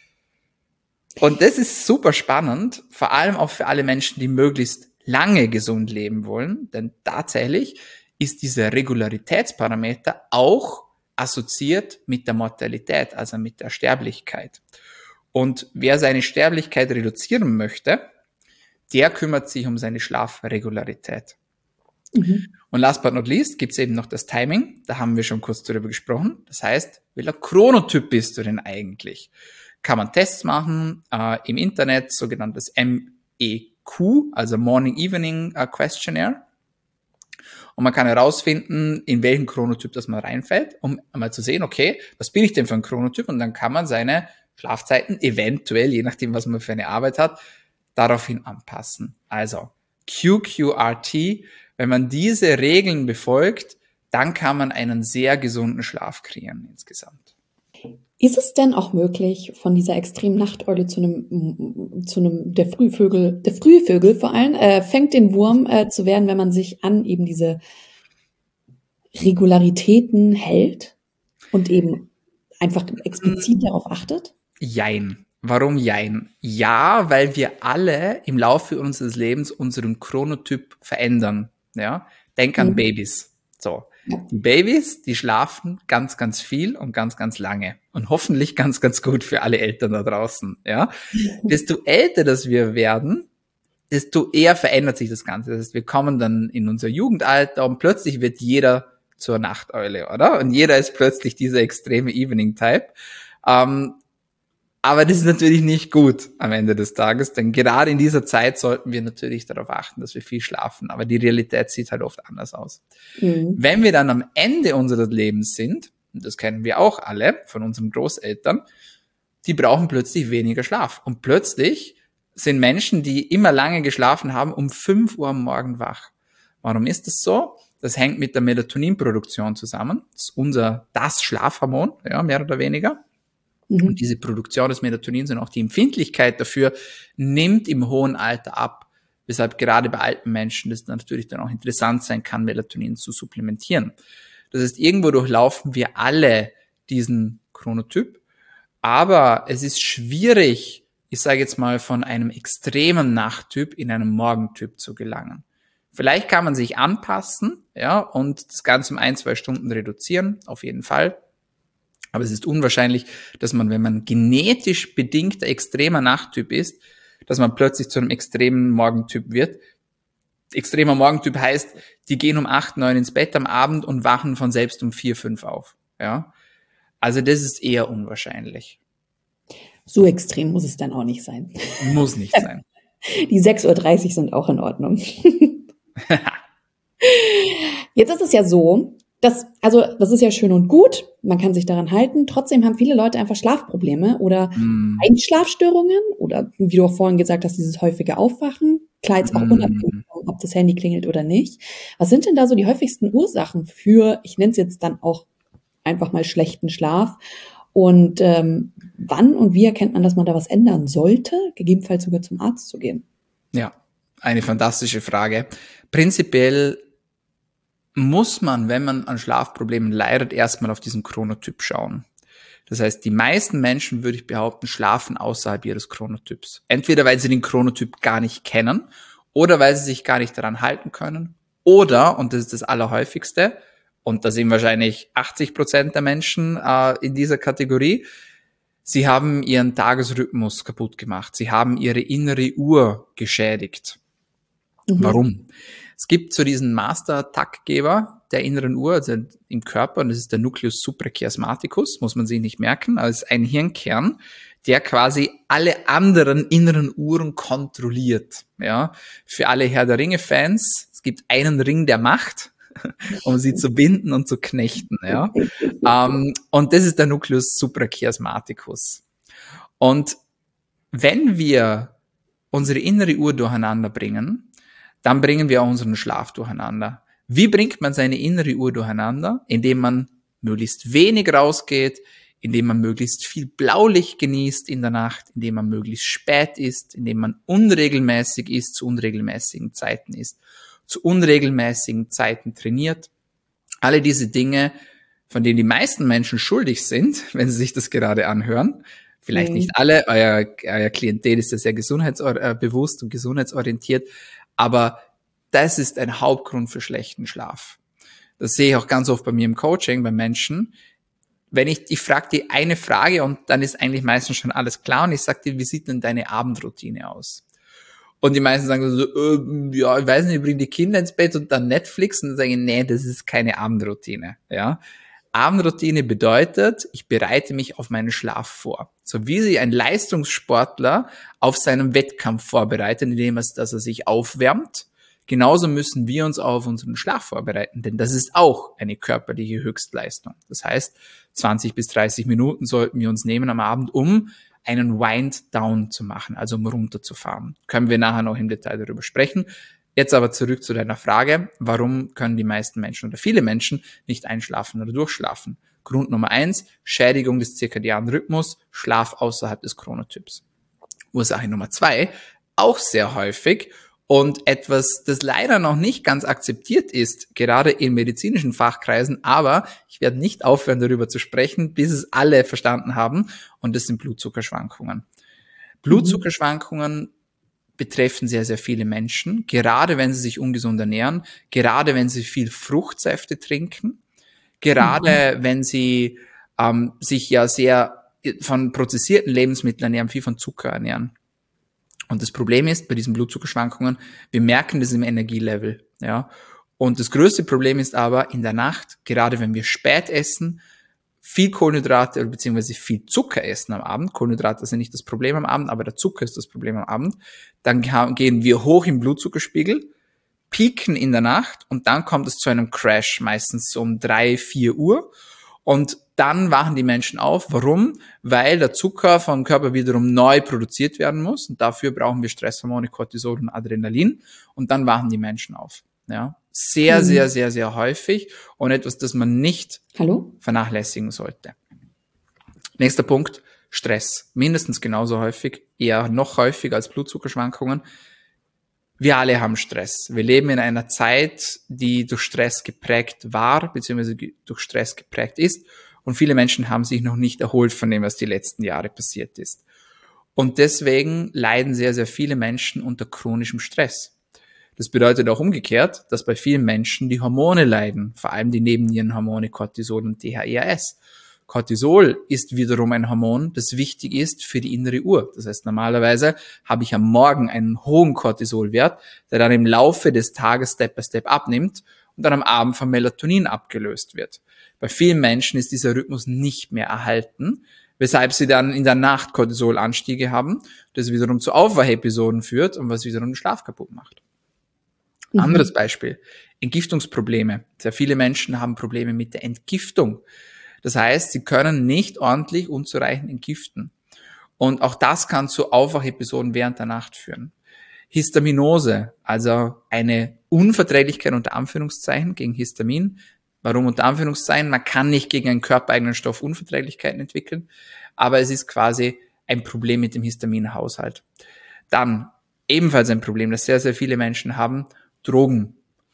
Und das ist super spannend, vor allem auch für alle Menschen, die möglichst lange gesund leben wollen, denn tatsächlich ist dieser Regularitätsparameter auch assoziiert mit der Mortalität, also mit der Sterblichkeit. Und wer seine Sterblichkeit reduzieren möchte, der kümmert sich um seine Schlafregularität. Und last but not least gibt es eben noch das Timing, da haben wir schon kurz darüber gesprochen. Das heißt, welcher Chronotyp bist du denn eigentlich? Kann man Tests machen im Internet, sogenanntes MEQ, also Morning Evening Questionnaire. Und man kann herausfinden, in welchen Chronotyp das man reinfällt, um einmal zu sehen, okay, was bin ich denn für ein Chronotyp? Und dann kann man seine Schlafzeiten eventuell, je nachdem, was man für eine Arbeit hat, daraufhin anpassen. Also QQRT, wenn man diese Regeln befolgt, dann kann man einen sehr gesunden Schlaf kreieren insgesamt. Ist es denn auch möglich, von dieser extremen Nachteule zu einem der Frühvögel vor allem, fängt den Wurm zu werden, wenn man sich an eben diese Regularitäten hält und eben einfach explizit darauf achtet? Jein. Warum jein? Ja, weil wir alle im Laufe unseres Lebens unseren Chronotyp verändern. Ja, denk an Babys. So. Die Babys, die schlafen ganz, ganz viel und ganz, ganz lange. Und hoffentlich ganz, ganz gut für alle Eltern da draußen. Ja, desto älter das wir werden, desto eher verändert sich das Ganze. Das heißt, wir kommen dann in unser Jugendalter und plötzlich wird jeder zur Nachteule, oder? Und jeder ist plötzlich dieser extreme Evening-Type. Aber das ist natürlich nicht gut am Ende des Tages, denn gerade in dieser Zeit sollten wir natürlich darauf achten, dass wir viel schlafen. Aber die Realität sieht halt oft anders aus. Wenn wir dann am Ende unseres Lebens sind, und das kennen wir auch alle von unseren Großeltern, die brauchen plötzlich weniger Schlaf. Und plötzlich sind Menschen, die immer lange geschlafen haben, um 5 Uhr am Morgen wach. Warum ist das so? Das hängt mit der Melatoninproduktion zusammen. Das ist das Schlafhormon, ja, mehr oder weniger. Und diese Produktion des Melatonins und auch die Empfindlichkeit dafür nimmt im hohen Alter ab. Weshalb gerade bei alten Menschen das natürlich dann auch interessant sein kann, Melatonin zu supplementieren. Das heißt, irgendwo durchlaufen wir alle diesen Chronotyp. Aber es ist schwierig, ich sage jetzt mal, von einem extremen Nachttyp in einen Morgentyp zu gelangen. Vielleicht kann man sich anpassen, ja, und das Ganze um 1-2 Stunden reduzieren, auf jeden Fall. Aber es ist unwahrscheinlich, dass man, wenn man genetisch bedingter extremer Nachttyp ist, dass man plötzlich zu einem extremen Morgentyp wird. Extremer Morgentyp heißt, die gehen um 8, 9 ins Bett am Abend und wachen von selbst um 4, 5 auf. Ja, also das ist eher unwahrscheinlich. So extrem muss es dann auch nicht sein. Muss nicht sein. Die 6:30 Uhr sind auch in Ordnung. Jetzt ist es ja so, das ist ja schön und gut, man kann sich daran halten. Trotzdem haben viele Leute einfach Schlafprobleme oder Einschlafstörungen oder, wie du auch vorhin gesagt hast, dieses häufige Aufwachen. Klar, jetzt auch unabhängig, ob das Handy klingelt oder nicht. Was sind denn da so die häufigsten Ursachen für, ich nenne es jetzt dann auch einfach mal schlechten Schlaf? Und wann und wie erkennt man, dass man da was ändern sollte, gegebenenfalls sogar zum Arzt zu gehen? Ja, eine fantastische Frage. Prinzipiell muss man, wenn man an Schlafproblemen leidet, erstmal auf diesen Chronotyp schauen. Das heißt, die meisten Menschen, würde ich behaupten, schlafen außerhalb ihres Chronotyps. Entweder weil sie den Chronotyp gar nicht kennen oder weil sie sich gar nicht daran halten können oder, und das ist das Allerhäufigste, und da sind wahrscheinlich 80% der Menschen in dieser Kategorie, sie haben ihren Tagesrhythmus kaputt gemacht. Sie haben ihre innere Uhr geschädigt. Warum? Es gibt so diesen Master-Taktgeber der inneren Uhr, also im Körper, und das ist der Nucleus suprachiasmaticus, muss man sich nicht merken, also ein Hirnkern, der quasi alle anderen inneren Uhren kontrolliert. Ja, für alle Herr der Ringe-Fans, es gibt einen Ring der Macht, um sie zu binden und zu knechten. Ja, und das ist der Nucleus suprachiasmaticus. Und wenn wir unsere innere Uhr durcheinander bringen, dann bringen wir auch unseren Schlaf durcheinander. Wie bringt man seine innere Uhr durcheinander? Indem man möglichst wenig rausgeht, indem man möglichst viel Blaulicht genießt in der Nacht, indem man möglichst spät isst, indem man unregelmäßig isst, zu unregelmäßigen Zeiten isst, zu unregelmäßigen Zeiten trainiert. Alle diese Dinge, von denen die meisten Menschen schuldig sind, wenn sie sich das gerade anhören. Vielleicht nicht alle, euer Klientel ist ja sehr gesundheitsbewusst und gesundheitsorientiert, aber das ist ein Hauptgrund für schlechten Schlaf. Das sehe ich auch ganz oft bei mir im Coaching, bei Menschen. Wenn ich frage die eine Frage und dann ist eigentlich meistens schon alles klar und ich sage dir, wie sieht denn deine Abendroutine aus? Und die meisten sagen so, ja, ich weiß nicht, ich bringe die Kinder ins Bett und dann Netflix und dann sage ich, nee, das ist keine Abendroutine, ja. Abendroutine bedeutet, ich bereite mich auf meinen Schlaf vor. So wie sich ein Leistungssportler auf seinen Wettkampf vorbereitet, indem er sich aufwärmt. Genauso müssen wir uns auch auf unseren Schlaf vorbereiten, denn das ist auch eine körperliche Höchstleistung. Das heißt, 20 bis 30 Minuten sollten wir uns nehmen am Abend, um einen Wind-Down zu machen, also um runterzufahren. Können wir nachher noch im Detail darüber sprechen. Jetzt aber zurück zu deiner Frage, warum können die meisten Menschen oder viele Menschen nicht einschlafen oder durchschlafen? Grund Nummer 1, Schädigung des zirkadianen Rhythmus, Schlaf außerhalb des Chronotyps. Ursache Nummer 2, auch sehr häufig und etwas, das leider noch nicht ganz akzeptiert ist, gerade in medizinischen Fachkreisen, aber ich werde nicht aufhören, darüber zu sprechen, bis es alle verstanden haben, und das sind Blutzuckerschwankungen. Blutzuckerschwankungen betreffen sehr, sehr viele Menschen, gerade wenn sie sich ungesund ernähren, gerade wenn sie viel Fruchtsäfte trinken, gerade wenn sie sich ja sehr von prozessierten Lebensmitteln ernähren, viel von Zucker ernähren. Und das Problem ist bei diesen Blutzuckerschwankungen, wir merken das im Energielevel, ja. Und das größte Problem ist aber in der Nacht, gerade wenn wir spät essen, viel Kohlenhydrate bzw. viel Zucker essen am Abend. Kohlenhydrate sind nicht das Problem am Abend, aber der Zucker ist das Problem am Abend. Dann gehen wir hoch im Blutzuckerspiegel, pieken in der Nacht und dann kommt es zu einem Crash, meistens um 3, 4 Uhr. Und dann wachen die Menschen auf. Warum? Weil der Zucker vom Körper wiederum neu produziert werden muss. Und dafür brauchen wir Stresshormone, Cortisol und Adrenalin. Und dann wachen die Menschen auf. Ja, sehr, sehr, sehr, sehr häufig und etwas, das man nicht vernachlässigen sollte. Nächster Punkt, Stress. Mindestens genauso häufig, eher noch häufiger als Blutzuckerschwankungen. Wir alle haben Stress. Wir leben in einer Zeit, die durch Stress geprägt war, beziehungsweise durch Stress geprägt ist. Und viele Menschen haben sich noch nicht erholt von dem, was die letzten Jahre passiert ist. Und deswegen leiden sehr, sehr viele Menschen unter chronischem Stress. Das bedeutet auch umgekehrt, dass bei vielen Menschen die Hormone leiden, vor allem die Nebennierenhormone Cortisol und DHEAS. Cortisol ist wiederum ein Hormon, das wichtig ist für die innere Uhr. Das heißt, normalerweise habe ich am Morgen einen hohen Cortisolwert, der dann im Laufe des Tages Step by Step abnimmt und dann am Abend von Melatonin abgelöst wird. Bei vielen Menschen ist dieser Rhythmus nicht mehr erhalten, weshalb sie dann in der Nacht Cortisolanstiege haben, das wiederum zu Aufwachepisoden führt und was wiederum den Schlaf kaputt macht. Anderes Beispiel, Entgiftungsprobleme. Sehr viele Menschen haben Probleme mit der Entgiftung. Das heißt, sie können nicht ordentlich unzureichend entgiften. Und auch das kann zu Aufwachepisoden während der Nacht führen. Histaminose, also eine Unverträglichkeit unter Anführungszeichen gegen Histamin. Warum unter Anführungszeichen? Man kann nicht gegen einen körpereigenen Stoff Unverträglichkeiten entwickeln, aber es ist quasi ein Problem mit dem Histaminhaushalt. Dann ebenfalls ein Problem, das sehr, sehr viele Menschen haben, Drogen.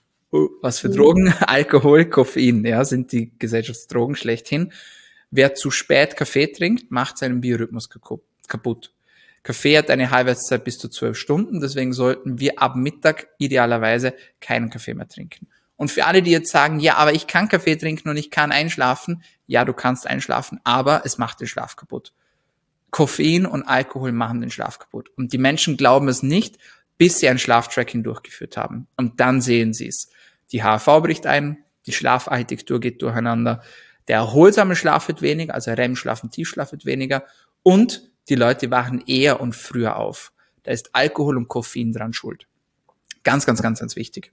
Was für Drogen? Alkohol, Koffein, ja, sind die Gesellschaftsdrogen schlechthin. Wer zu spät Kaffee trinkt, macht seinen Biorhythmus kaputt. Kaffee hat eine Halbwertszeit bis zu 12 Stunden, deswegen sollten wir ab Mittag idealerweise keinen Kaffee mehr trinken. Und für alle, die jetzt sagen, ja, aber ich kann Kaffee trinken und ich kann einschlafen, ja, du kannst einschlafen, aber es macht den Schlaf kaputt. Koffein und Alkohol machen den Schlaf kaputt. Und die Menschen glauben es nicht, bis sie ein Schlaftracking durchgeführt haben. Und dann sehen sie es. Die HRV bricht ein, die Schlafarchitektur geht durcheinander, der erholsame Schlaf wird weniger, also REM-Schlaf und Tiefschlaf wird weniger und die Leute wachen eher und früher auf. Da ist Alkohol und Koffein dran schuld. Ganz, ganz, ganz, ganz wichtig.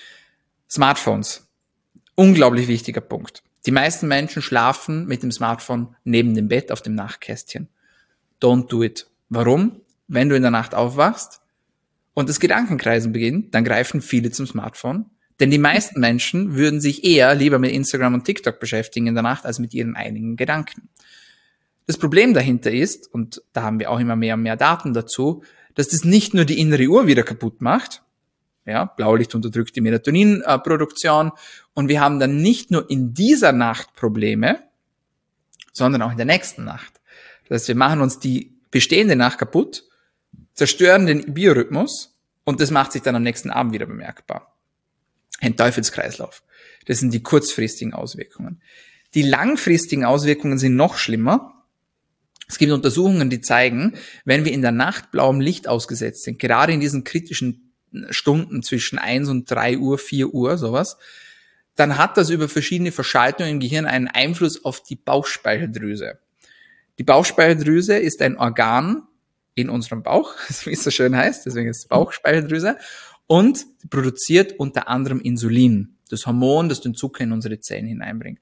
Smartphones. Unglaublich wichtiger Punkt. Die meisten Menschen schlafen mit dem Smartphone neben dem Bett auf dem Nachtkästchen. Don't do it. Warum? Wenn du in der Nacht aufwachst und das Gedankenkreisen beginnt, dann greifen viele zum Smartphone. Denn die meisten Menschen würden sich eher lieber mit Instagram und TikTok beschäftigen in der Nacht, als mit ihren eigenen Gedanken. Das Problem dahinter ist, und da haben wir auch immer mehr und mehr Daten dazu, dass das nicht nur die innere Uhr wieder kaputt macht, ja, Blaulicht unterdrückt die Melatoninproduktion, und wir haben dann nicht nur in dieser Nacht Probleme, sondern auch in der nächsten Nacht. Das heißt, wir machen uns die bestehende Nacht kaputt, zerstören den Biorhythmus und das macht sich dann am nächsten Abend wieder bemerkbar. Ein Teufelskreislauf. Das sind die kurzfristigen Auswirkungen. Die langfristigen Auswirkungen sind noch schlimmer. Es gibt Untersuchungen, die zeigen, wenn wir in der Nacht blauem Licht ausgesetzt sind, gerade in diesen kritischen Stunden zwischen 1 und 3 Uhr, 4 Uhr, sowas, dann hat das über verschiedene Verschaltungen im Gehirn einen Einfluss auf die Bauchspeicheldrüse. Die Bauchspeicheldrüse ist ein Organ in unserem Bauch, wie es so schön heißt, deswegen ist es Bauchspeicheldrüse, und produziert unter anderem Insulin, das Hormon, das den Zucker in unsere Zellen hineinbringt.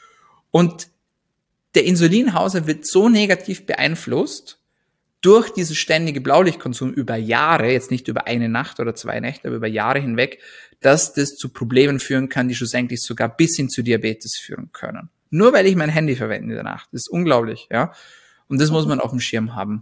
Und der Insulinhaushalt wird so negativ beeinflusst durch dieses ständige Blaulichtkonsum über Jahre, jetzt nicht über eine Nacht oder 2 Nächte, aber über Jahre hinweg, dass das zu Problemen führen kann, die schlussendlich sogar bis hin zu Diabetes führen können. Nur weil ich mein Handy verwende in der Nacht. Das ist unglaublich, ja. Und das muss man auf dem Schirm haben.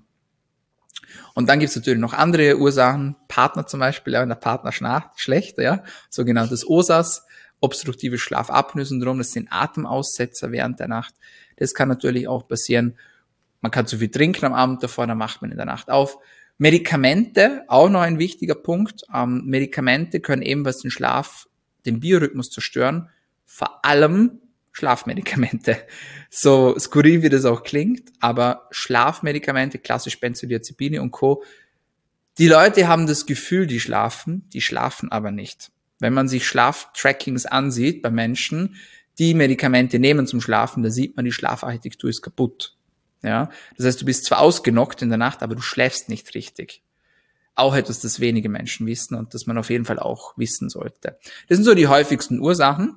Und dann gibt es natürlich noch andere Ursachen, Partner zum Beispiel, ja, wenn der Partner schnarcht, schlecht, ja, sogenanntes OSAS, obstruktives Schlafapnoe-Syndrom, das sind Atemaussetzer während der Nacht. Das kann natürlich auch passieren. Man kann zu viel trinken am Abend davor, dann macht man in der Nacht auf. Medikamente, auch noch ein wichtiger Punkt. Medikamente können ebenfalls den Schlaf, den Biorhythmus zerstören, vor allem Schlafmedikamente. So skurril wie das auch klingt, aber Schlafmedikamente, klassisch Benzodiazepine und Co., die Leute haben das Gefühl, die schlafen aber nicht. Wenn man sich Schlaftrackings ansieht bei Menschen, die Medikamente nehmen zum Schlafen, da sieht man, die Schlafarchitektur ist kaputt. Ja, das heißt, du bist zwar ausgenockt in der Nacht, aber du schläfst nicht richtig. Auch etwas, das wenige Menschen wissen und das man auf jeden Fall auch wissen sollte. Das sind so die häufigsten Ursachen.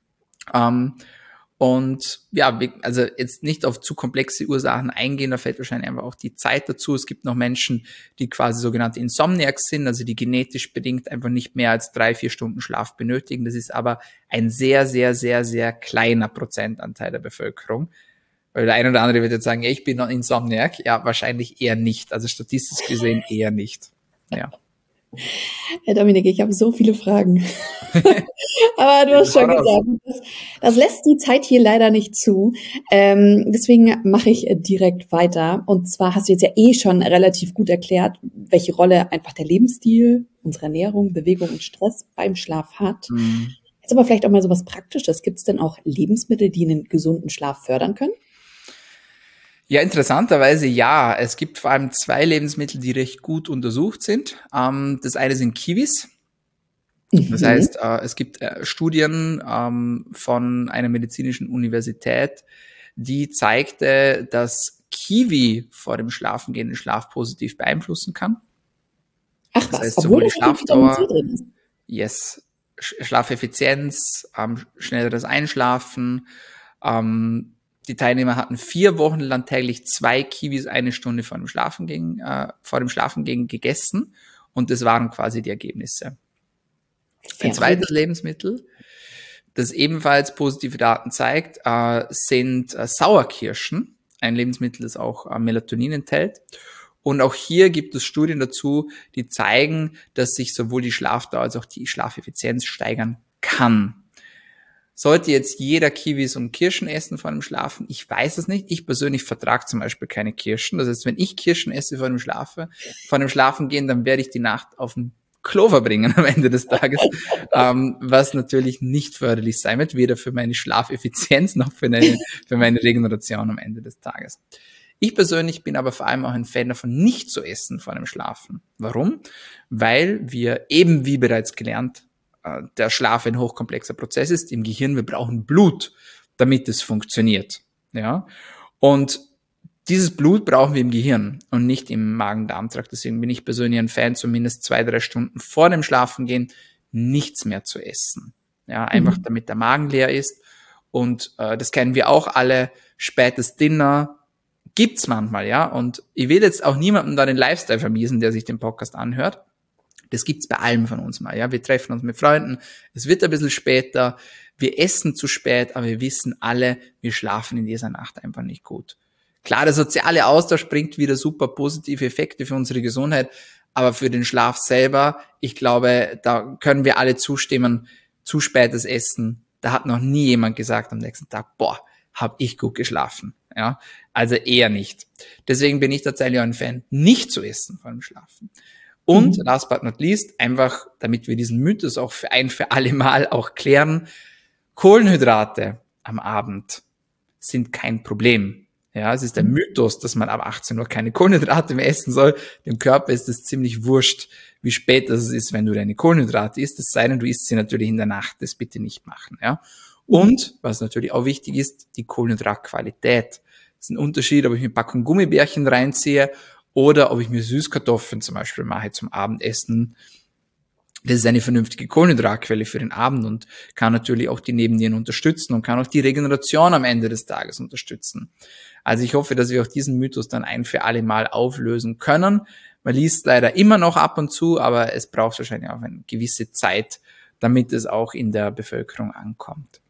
Und ja, also jetzt nicht auf zu komplexe Ursachen eingehen, da fällt wahrscheinlich einfach auch die Zeit dazu. Es gibt noch Menschen, die quasi sogenannte Insomniacs sind, also die genetisch bedingt einfach nicht mehr als 3-4 Stunden Schlaf benötigen. Das ist aber ein sehr, sehr, sehr, sehr kleiner Prozentanteil der Bevölkerung. Weil der eine oder andere wird jetzt sagen, ja, ich bin ein Insomniac. Ja, wahrscheinlich eher nicht. Also statistisch gesehen eher nicht. Ja. Herr Dominik, ich habe so viele Fragen. Aber du hast schon gesagt, das lässt die Zeit hier leider nicht zu. Deswegen mache ich direkt weiter. Und zwar hast du jetzt ja schon relativ gut erklärt, welche Rolle einfach der Lebensstil, unsere Ernährung, Bewegung und Stress beim Schlaf hat. Jetzt aber vielleicht auch mal so was Praktisches. Gibt es denn auch Lebensmittel, die einen gesunden Schlaf fördern können? Ja, interessanterweise ja. Es gibt vor allem 2 Lebensmittel, die recht gut untersucht sind. Das eine sind Kiwis. Das heißt, es gibt Studien von einer medizinischen Universität, die zeigte, dass Kiwi vor dem Schlafengehen den Schlaf positiv beeinflussen kann. Ach das was, heißt, obwohl sowohl die Schlafdauer, drin ist. yes, Schlafeffizienz, schnelleres Einschlafen. Die Teilnehmer hatten 4 Wochen lang täglich 2 Kiwis 1 Stunde vor dem Schlafengehen gegessen und das waren quasi die Ergebnisse. Ein zweites Lebensmittel, das ebenfalls positive Daten zeigt, sind Sauerkirschen. Ein Lebensmittel, das auch Melatonin enthält. Und auch hier gibt es Studien dazu, die zeigen, dass sich sowohl die Schlafdauer als auch die Schlafeffizienz steigern kann. Sollte jetzt jeder Kiwis und Kirschen essen vor dem Schlafen? Ich weiß es nicht. Ich persönlich vertrage zum Beispiel keine Kirschen. Das heißt, wenn ich Kirschen esse vor dem Schlafengehen, dann werde ich die Nacht auf dem Klo verbringen am Ende des Tages, was natürlich nicht förderlich sein wird, weder für meine Schlafeffizienz noch für meine Regeneration am Ende des Tages. Ich persönlich bin aber vor allem auch ein Fan davon, nicht zu essen vor dem Schlafen. Warum? Weil wir eben, wie bereits gelernt, der Schlaf ein hochkomplexer Prozess ist im Gehirn. Wir brauchen Blut, damit es funktioniert. Ja? Und dieses Blut brauchen wir im Gehirn und nicht im Magen-Darm-Trakt. Deswegen bin ich persönlich ein Fan, zumindest 2-3 Stunden vor dem Schlafengehen nichts mehr zu essen. Ja, einfach damit der Magen leer ist. Und das kennen wir auch alle. Spätes Dinner gibt's manchmal, ja. Und ich will jetzt auch niemandem da den Lifestyle vermiesen, der sich den Podcast anhört. Das gibt's bei allen von uns mal, ja. Wir treffen uns mit Freunden. Es wird ein bisschen später. Wir essen zu spät, aber wir wissen alle, wir schlafen in dieser Nacht einfach nicht gut. Klar, der soziale Austausch bringt wieder super positive Effekte für unsere Gesundheit, aber für den Schlaf selber, ich glaube, da können wir alle zustimmen, zu spätes Essen, da hat noch nie jemand gesagt am nächsten Tag, boah, hab ich gut geschlafen. Ja, also eher nicht. Deswegen bin ich tatsächlich auch ein Fan, nicht zu essen vor dem Schlafen. Und last but not least, einfach, damit wir diesen Mythos auch für alle Mal auch klären, Kohlenhydrate am Abend sind kein Problem. Ja, es ist ein Mythos, dass man ab 18 Uhr keine Kohlenhydrate mehr essen soll. Dem Körper ist es ziemlich wurscht, wie spät das ist, wenn du deine Kohlenhydrate isst. Es sei denn, du isst sie natürlich in der Nacht. Das bitte nicht machen. Ja. Und, was natürlich auch wichtig ist, die Kohlenhydratqualität. Das ist ein Unterschied, ob ich mir eine Packung Gummibärchen reinziehe oder ob ich mir Süßkartoffeln zum Beispiel mache zum Abendessen. Das ist eine vernünftige Kohlenhydratquelle für den Abend und kann natürlich auch die Nebennieren unterstützen und kann auch die Regeneration am Ende des Tages unterstützen. Also ich hoffe, dass wir auch diesen Mythos dann ein für alle Mal auflösen können. Man liest leider immer noch ab und zu, aber es braucht wahrscheinlich auch eine gewisse Zeit, damit es auch in der Bevölkerung ankommt.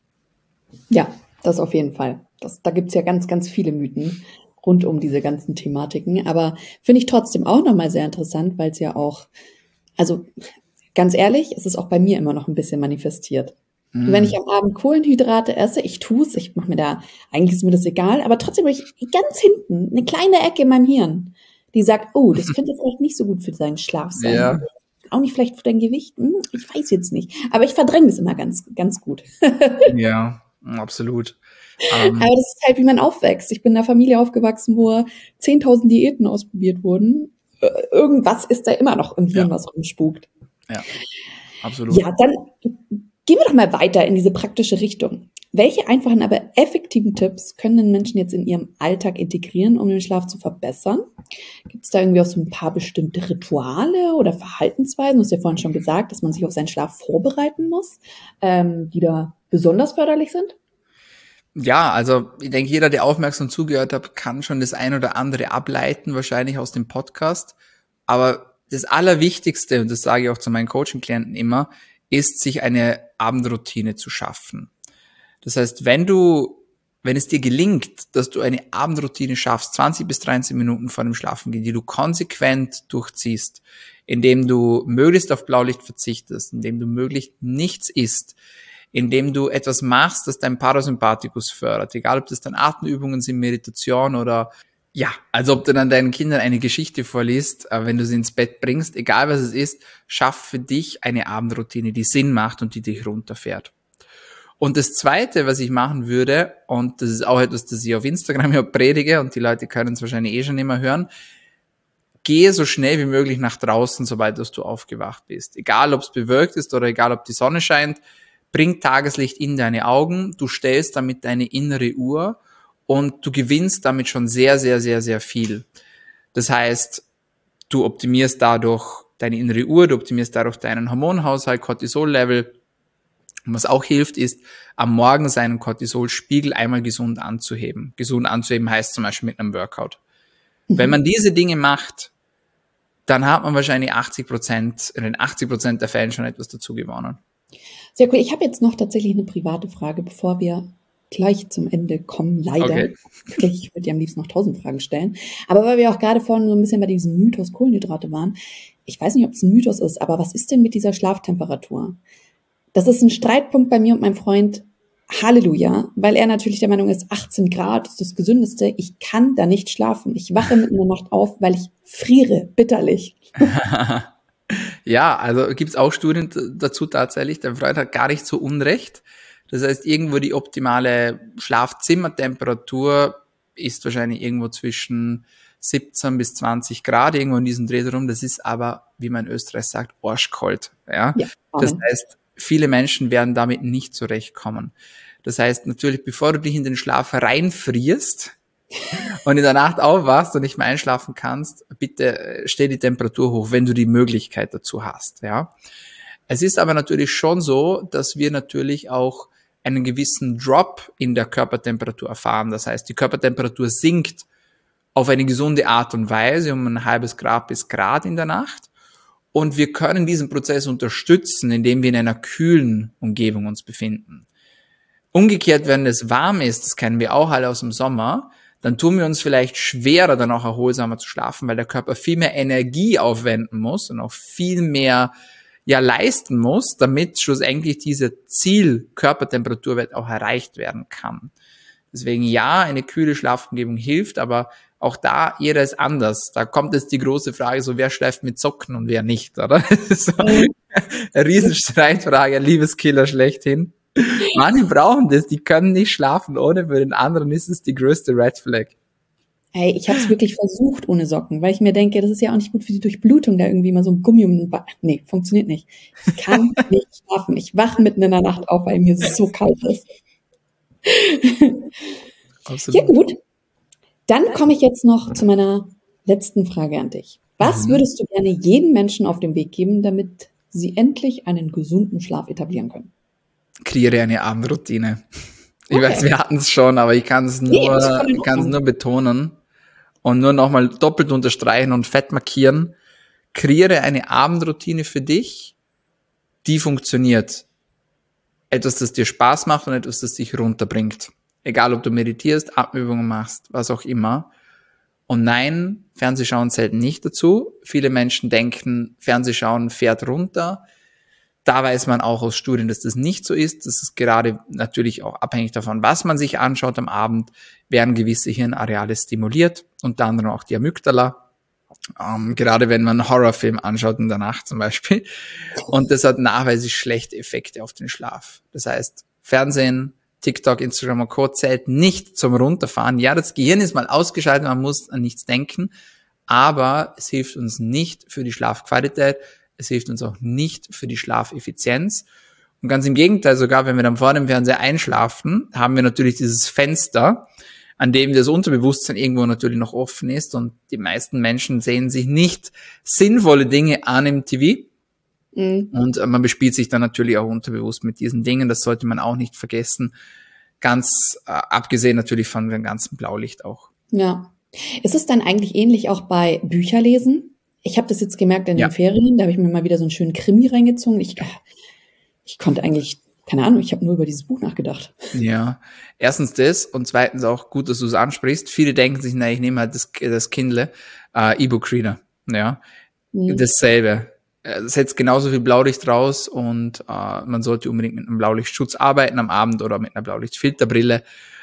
Ja, das auf jeden Fall. Da gibt's ja ganz, ganz viele Mythen rund um diese ganzen Thematiken. Aber finde ich trotzdem auch nochmal sehr interessant, weil es ja auch, also ganz ehrlich, es ist auch bei mir immer noch ein bisschen manifestiert. Wenn ich am Abend Kohlenhydrate esse, ich tue es, ich mache mir da, eigentlich ist mir das egal, aber trotzdem habe ich ganz hinten eine kleine Ecke in meinem Hirn, die sagt, oh, das könnte vielleicht nicht so gut für deinen Schlaf sein. Ja. Auch nicht vielleicht für dein Gewicht, ich weiß jetzt nicht. Aber ich verdränge das immer ganz, ganz gut. Ja, absolut. Aber das ist halt, wie man aufwächst. Ich bin in einer Familie aufgewachsen, wo 10.000 Diäten ausprobiert wurden. Irgendwas ist da immer noch im Hirn, was rumspukt. Ja. absolut. Ja, dann gehen wir doch mal weiter in diese praktische Richtung. Welche einfachen, aber effektiven Tipps können denn Menschen jetzt in ihrem Alltag integrieren, um den Schlaf zu verbessern? Gibt es da irgendwie auch so ein paar bestimmte Rituale oder Verhaltensweisen? Du hast ja vorhin schon gesagt, dass man sich auf seinen Schlaf vorbereiten muss, die da besonders förderlich sind. Ja, also ich denke, jeder, der aufmerksam zugehört hat, kann schon das ein oder andere ableiten, wahrscheinlich aus dem Podcast. Aber das Allerwichtigste, und das sage ich auch zu meinen Coaching-Klienten immer, ist, sich eine Abendroutine zu schaffen. Das heißt, wenn es dir gelingt, dass du eine Abendroutine schaffst, 20 bis 13 Minuten vor dem Schlafengehen, die du konsequent durchziehst, indem du möglichst auf Blaulicht verzichtest, indem du möglichst nichts isst, indem du etwas machst, das dein Parasympathikus fördert, egal ob das dann Atemübungen sind, Meditation oder ja, also ob du dann deinen Kindern eine Geschichte vorliest, wenn du sie ins Bett bringst, egal was es ist, schaff für dich eine Abendroutine, die Sinn macht und die dich runterfährt. Und das Zweite, was ich machen würde, und das ist auch etwas, das ich auf Instagram ja predige, und die Leute können es wahrscheinlich eh schon immer hören, gehe so schnell wie möglich nach draußen, sobald du aufgewacht bist. Egal, ob es bewölkt ist oder egal, ob die Sonne scheint, bring Tageslicht in deine Augen, du stellst damit deine innere Uhr und du gewinnst damit schon sehr, sehr, sehr, sehr viel. Das heißt, du optimierst dadurch deine innere Uhr, du optimierst dadurch deinen Hormonhaushalt, Cortisol-Level. Und was auch hilft, ist, am Morgen seinen Cortisolspiegel einmal gesund anzuheben. Gesund anzuheben heißt zum Beispiel mit einem Workout. Wenn man diese Dinge macht, dann hat man wahrscheinlich in den 80% der Fällen schon etwas dazu gewonnen. Sehr cool. Ich habe jetzt noch tatsächlich eine private Frage, bevor wir gleich zum Ende kommen, leider. Okay. Ich würde dir am liebsten noch 1000 Fragen stellen. Aber weil wir auch gerade vorhin so ein bisschen bei diesem Mythos Kohlenhydrate waren, ich weiß nicht, ob es ein Mythos ist, aber was ist denn mit dieser Schlaftemperatur? Das ist ein Streitpunkt bei mir und meinem Freund. Halleluja, weil er natürlich der Meinung ist, 18 Grad ist das Gesündeste. Ich kann da nicht schlafen. Ich wache mitten in der Nacht auf, weil ich friere, bitterlich. Ja, also gibt's auch Studien dazu tatsächlich. Der Freund hat gar nicht so Unrecht. Das heißt, irgendwo die optimale Schlafzimmertemperatur ist wahrscheinlich irgendwo zwischen 17 bis 20 Grad, irgendwo in diesem Dreh rum. Das ist aber, wie man in Österreich sagt, arschkalt. Ja? Das heißt, viele Menschen werden damit nicht zurechtkommen. Das heißt natürlich, bevor du dich in den Schlaf reinfrierst und in der Nacht aufwachst und nicht mehr einschlafen kannst, bitte stell die Temperatur hoch, wenn du die Möglichkeit dazu hast. Ja. Es ist aber natürlich schon so, dass wir natürlich auch einen gewissen Drop in der Körpertemperatur erfahren. Das heißt, die Körpertemperatur sinkt auf eine gesunde Art und Weise um ein halbes Grad bis Grad in der Nacht. Und wir können diesen Prozess unterstützen, indem wir in einer kühlen Umgebung uns befinden. Umgekehrt, wenn es warm ist, das kennen wir auch alle aus dem Sommer, dann tun wir uns vielleicht schwerer, dann auch erholsamer zu schlafen, weil der Körper viel mehr Energie aufwenden muss und auch viel mehr leisten muss, damit schlussendlich diese Ziel-Körpertemperaturwert auch erreicht werden kann. Deswegen ja, eine kühle Schlafumgebung hilft, aber auch da, jeder ist anders. Da kommt jetzt die große Frage, so wer schläft mit Socken und wer nicht, oder? So eine Riesenstreitfrage, ein Liebeskiller schlechthin. Manche brauchen das, die können nicht schlafen ohne, für den anderen ist es die größte Red Flag. Ey, ich habe es wirklich versucht ohne Socken, weil ich mir denke, das ist ja auch nicht gut für die Durchblutung, da irgendwie mal so ein Gummi um den Nee, funktioniert nicht. Ich kann nicht schlafen. Ich wache mitten in der Nacht auf, weil mir so kalt ist. Absolut. Ja gut, dann komme ich jetzt noch zu meiner letzten Frage an dich. Was würdest du gerne jedem Menschen auf den Weg geben, damit sie endlich einen gesunden Schlaf etablieren können? Kreiere eine Abendroutine. Ich weiß, wir hatten es schon, aber ich kann es nur betonen und nur nochmal doppelt unterstreichen und fett markieren. Kreiere eine Abendroutine für dich, die funktioniert. Etwas, das dir Spaß macht und etwas, das dich runterbringt. Egal, ob du meditierst, Atemübungen machst, was auch immer. Und nein, Fernsehschauen zählt nicht dazu. Viele Menschen denken, Fernsehschauen fährt runter. Da weiß man auch aus Studien, dass das nicht so ist. Das ist gerade natürlich auch abhängig davon, was man sich anschaut am Abend, werden gewisse Hirnareale stimuliert, unter anderem auch die Amygdala. Gerade wenn man einen Horrorfilm anschaut in der Nacht zum Beispiel. Und das hat nachweislich schlechte Effekte auf den Schlaf. Das heißt, Fernsehen, TikTok, Instagram und Co. zählt nicht zum Runterfahren. Ja, das Gehirn ist mal ausgeschaltet, man muss an nichts denken, aber es hilft uns nicht für die Schlafqualität. Es hilft uns auch nicht für die Schlafeffizienz. Und ganz im Gegenteil, sogar wenn wir dann vor dem Fernseher einschlafen, haben wir natürlich dieses Fenster, an dem das Unterbewusstsein irgendwo natürlich noch offen ist. Und die meisten Menschen sehen sich nicht sinnvolle Dinge an im TV. Und man bespielt sich dann natürlich auch unterbewusst mit diesen Dingen. Das sollte man auch nicht vergessen. Ganz abgesehen natürlich von dem ganzen Blaulicht auch. Ja. Ist es dann eigentlich ähnlich auch bei Bücherlesen? Ich habe das jetzt gemerkt in den Ferien, da habe ich mir mal wieder so einen schönen Krimi reingezogen. Ich konnte eigentlich, keine Ahnung, ich habe nur über dieses Buch nachgedacht. Ja, erstens das und zweitens auch gut, dass du es ansprichst. Viele denken sich, na, ich nehme halt das Kindle, E-Book-Reader. Ja, dasselbe. Setzt genauso viel Blaulicht raus und man sollte unbedingt mit einem Blaulichtschutz arbeiten am Abend oder mit einer Blaulichtfilterbrille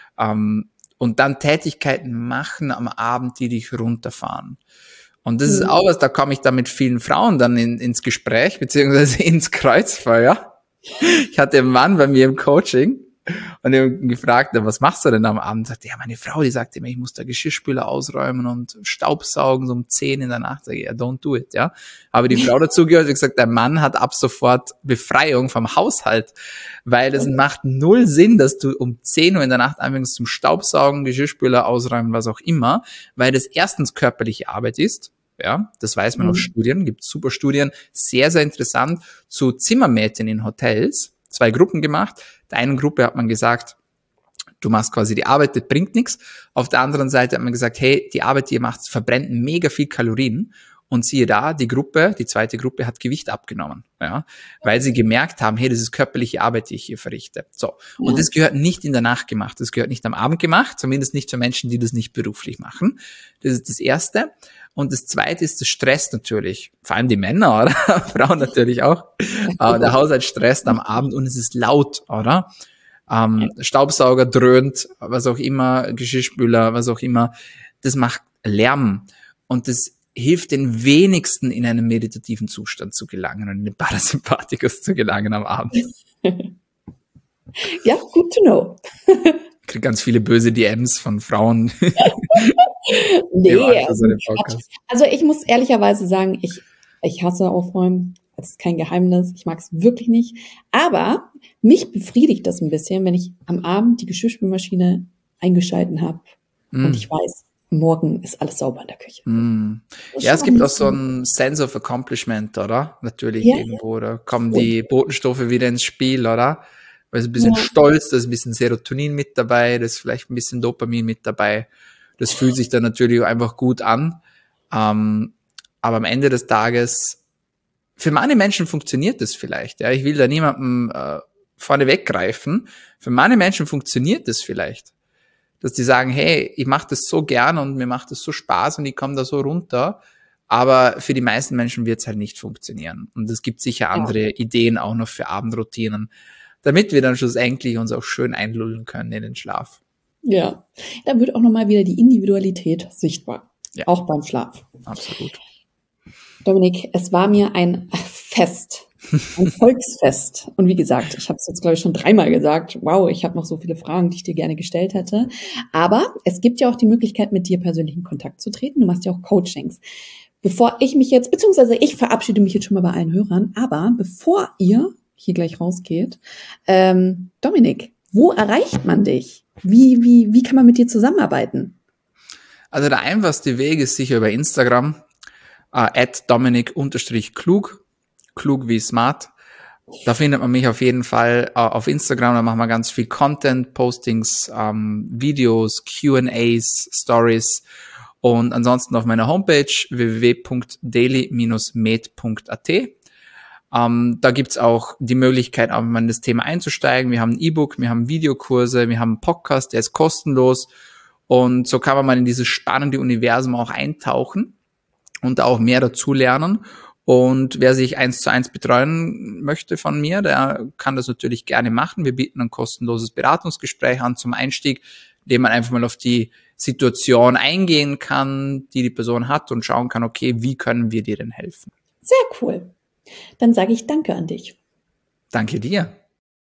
und dann Tätigkeiten machen am Abend, die dich runterfahren. Und das ist auch was, da komme ich dann mit vielen Frauen dann ins Gespräch, beziehungsweise ins Kreuzfeuer. Ich hatte einen Mann bei mir im Coaching und ich habe gefragt, was machst du denn am Abend? Sagte, ja, meine Frau, die sagte mir, ich muss der Geschirrspüler ausräumen und Staubsaugen so um 10 in der Nacht. Sag ich, ja, don't do it, ja. Aber die Frau dazu gehört, wie gesagt, der Mann hat ab sofort Befreiung vom Haushalt, weil es macht null Sinn, dass du um 10 Uhr in der Nacht anfängst zum Staubsaugen, Geschirrspüler ausräumen, was auch immer, weil das erstens körperliche Arbeit ist. Ja, das weiß man aus Studien, gibt super Studien, sehr, sehr interessant, zu Zimmermädchen in Hotels, 2 Gruppen gemacht. Der einen Gruppe hat man gesagt, du machst quasi die Arbeit, das bringt nichts. Auf der anderen Seite hat man gesagt, hey, die Arbeit, die ihr macht, verbrennt mega viel Kalorien. Und siehe da, die zweite Gruppe hat Gewicht abgenommen, ja, weil sie gemerkt haben, hey, das ist körperliche Arbeit, die ich hier verrichte. So. Und das gehört nicht in der Nacht gemacht, das gehört nicht am Abend gemacht, zumindest nicht für Menschen, die das nicht beruflich machen. Das ist das Erste. Und das Zweite ist das Stress natürlich. Vor allem die Männer, oder? Frauen natürlich auch. Der Haushalt stresst am Abend und es ist laut, oder? Staubsauger dröhnt, was auch immer, Geschirrspüler, was auch immer. Das macht Lärm. Und das hilft den wenigsten in einen meditativen Zustand zu gelangen und in den Parasympathikus zu gelangen am Abend. Ja, good to know. Ich kriege ganz viele böse DMs von Frauen. Nee, also ich muss ehrlicherweise sagen, ich hasse Aufräumen. Das ist kein Geheimnis. Ich mag es wirklich nicht. Aber mich befriedigt das ein bisschen, wenn ich am Abend die Geschirrspülmaschine eingeschalten habe und ich weiß, morgen ist alles sauber in der Küche. Ja, es gibt auch so ein Sense of Accomplishment, oder? Natürlich irgendwo, da kommen die Botenstoffe wieder ins Spiel, oder? Weil es ein bisschen Stolz, da ist ein bisschen Serotonin mit dabei, da ist vielleicht ein bisschen Dopamin mit dabei. Das fühlt sich dann natürlich einfach gut an. Aber am Ende des Tages, für manche Menschen funktioniert das vielleicht. Ja, ich will da niemandem vorne weggreifen. Für manche Menschen funktioniert das vielleicht. Dass die sagen, hey, ich mache das so gern und mir macht das so Spaß und ich komme da so runter. Aber für die meisten Menschen wird es halt nicht funktionieren. Und es gibt sicher andere Ideen auch noch für Abendroutinen, damit wir dann schlussendlich uns auch schön einlullen können in den Schlaf. Ja, da wird auch nochmal wieder die Individualität sichtbar. Ja. Auch beim Schlaf. Absolut. Dominik, es war mir ein Fest, ein Volksfest. Und wie gesagt, ich habe es jetzt, glaube ich, schon 3-mal gesagt. Wow, ich habe noch so viele Fragen, die ich dir gerne gestellt hätte. Aber es gibt ja auch die Möglichkeit, mit dir persönlich in Kontakt zu treten. Du machst ja auch Coachings. Bevor ich mich jetzt, beziehungsweise ich verabschiede mich jetzt schon mal bei allen Hörern, aber bevor ihr hier gleich rausgeht, Dominik, wo erreicht man dich? Wie kann man mit dir zusammenarbeiten? Also der einfachste Weg ist sicher über Instagram, @Dominik_klug, klug wie smart. Da findet man mich auf jeden Fall auf Instagram, da machen wir ganz viel Content, Postings, Videos, Q&As, Stories und ansonsten auf meiner Homepage www.daily-med.at. Da gibt's auch die Möglichkeit, auch in das Thema einzusteigen. Wir haben ein E-Book, wir haben Videokurse, wir haben einen Podcast, der ist kostenlos. Und so kann man mal in dieses spannende Universum auch eintauchen und auch mehr dazu lernen. Und wer sich 1:1 betreuen möchte von mir, der kann das natürlich gerne machen. Wir bieten ein kostenloses Beratungsgespräch an zum Einstieg, in dem man einfach mal auf die Situation eingehen kann, die Person hat und schauen kann, okay, wie können wir dir denn helfen? Sehr cool. Dann sage ich Danke an dich. Danke dir.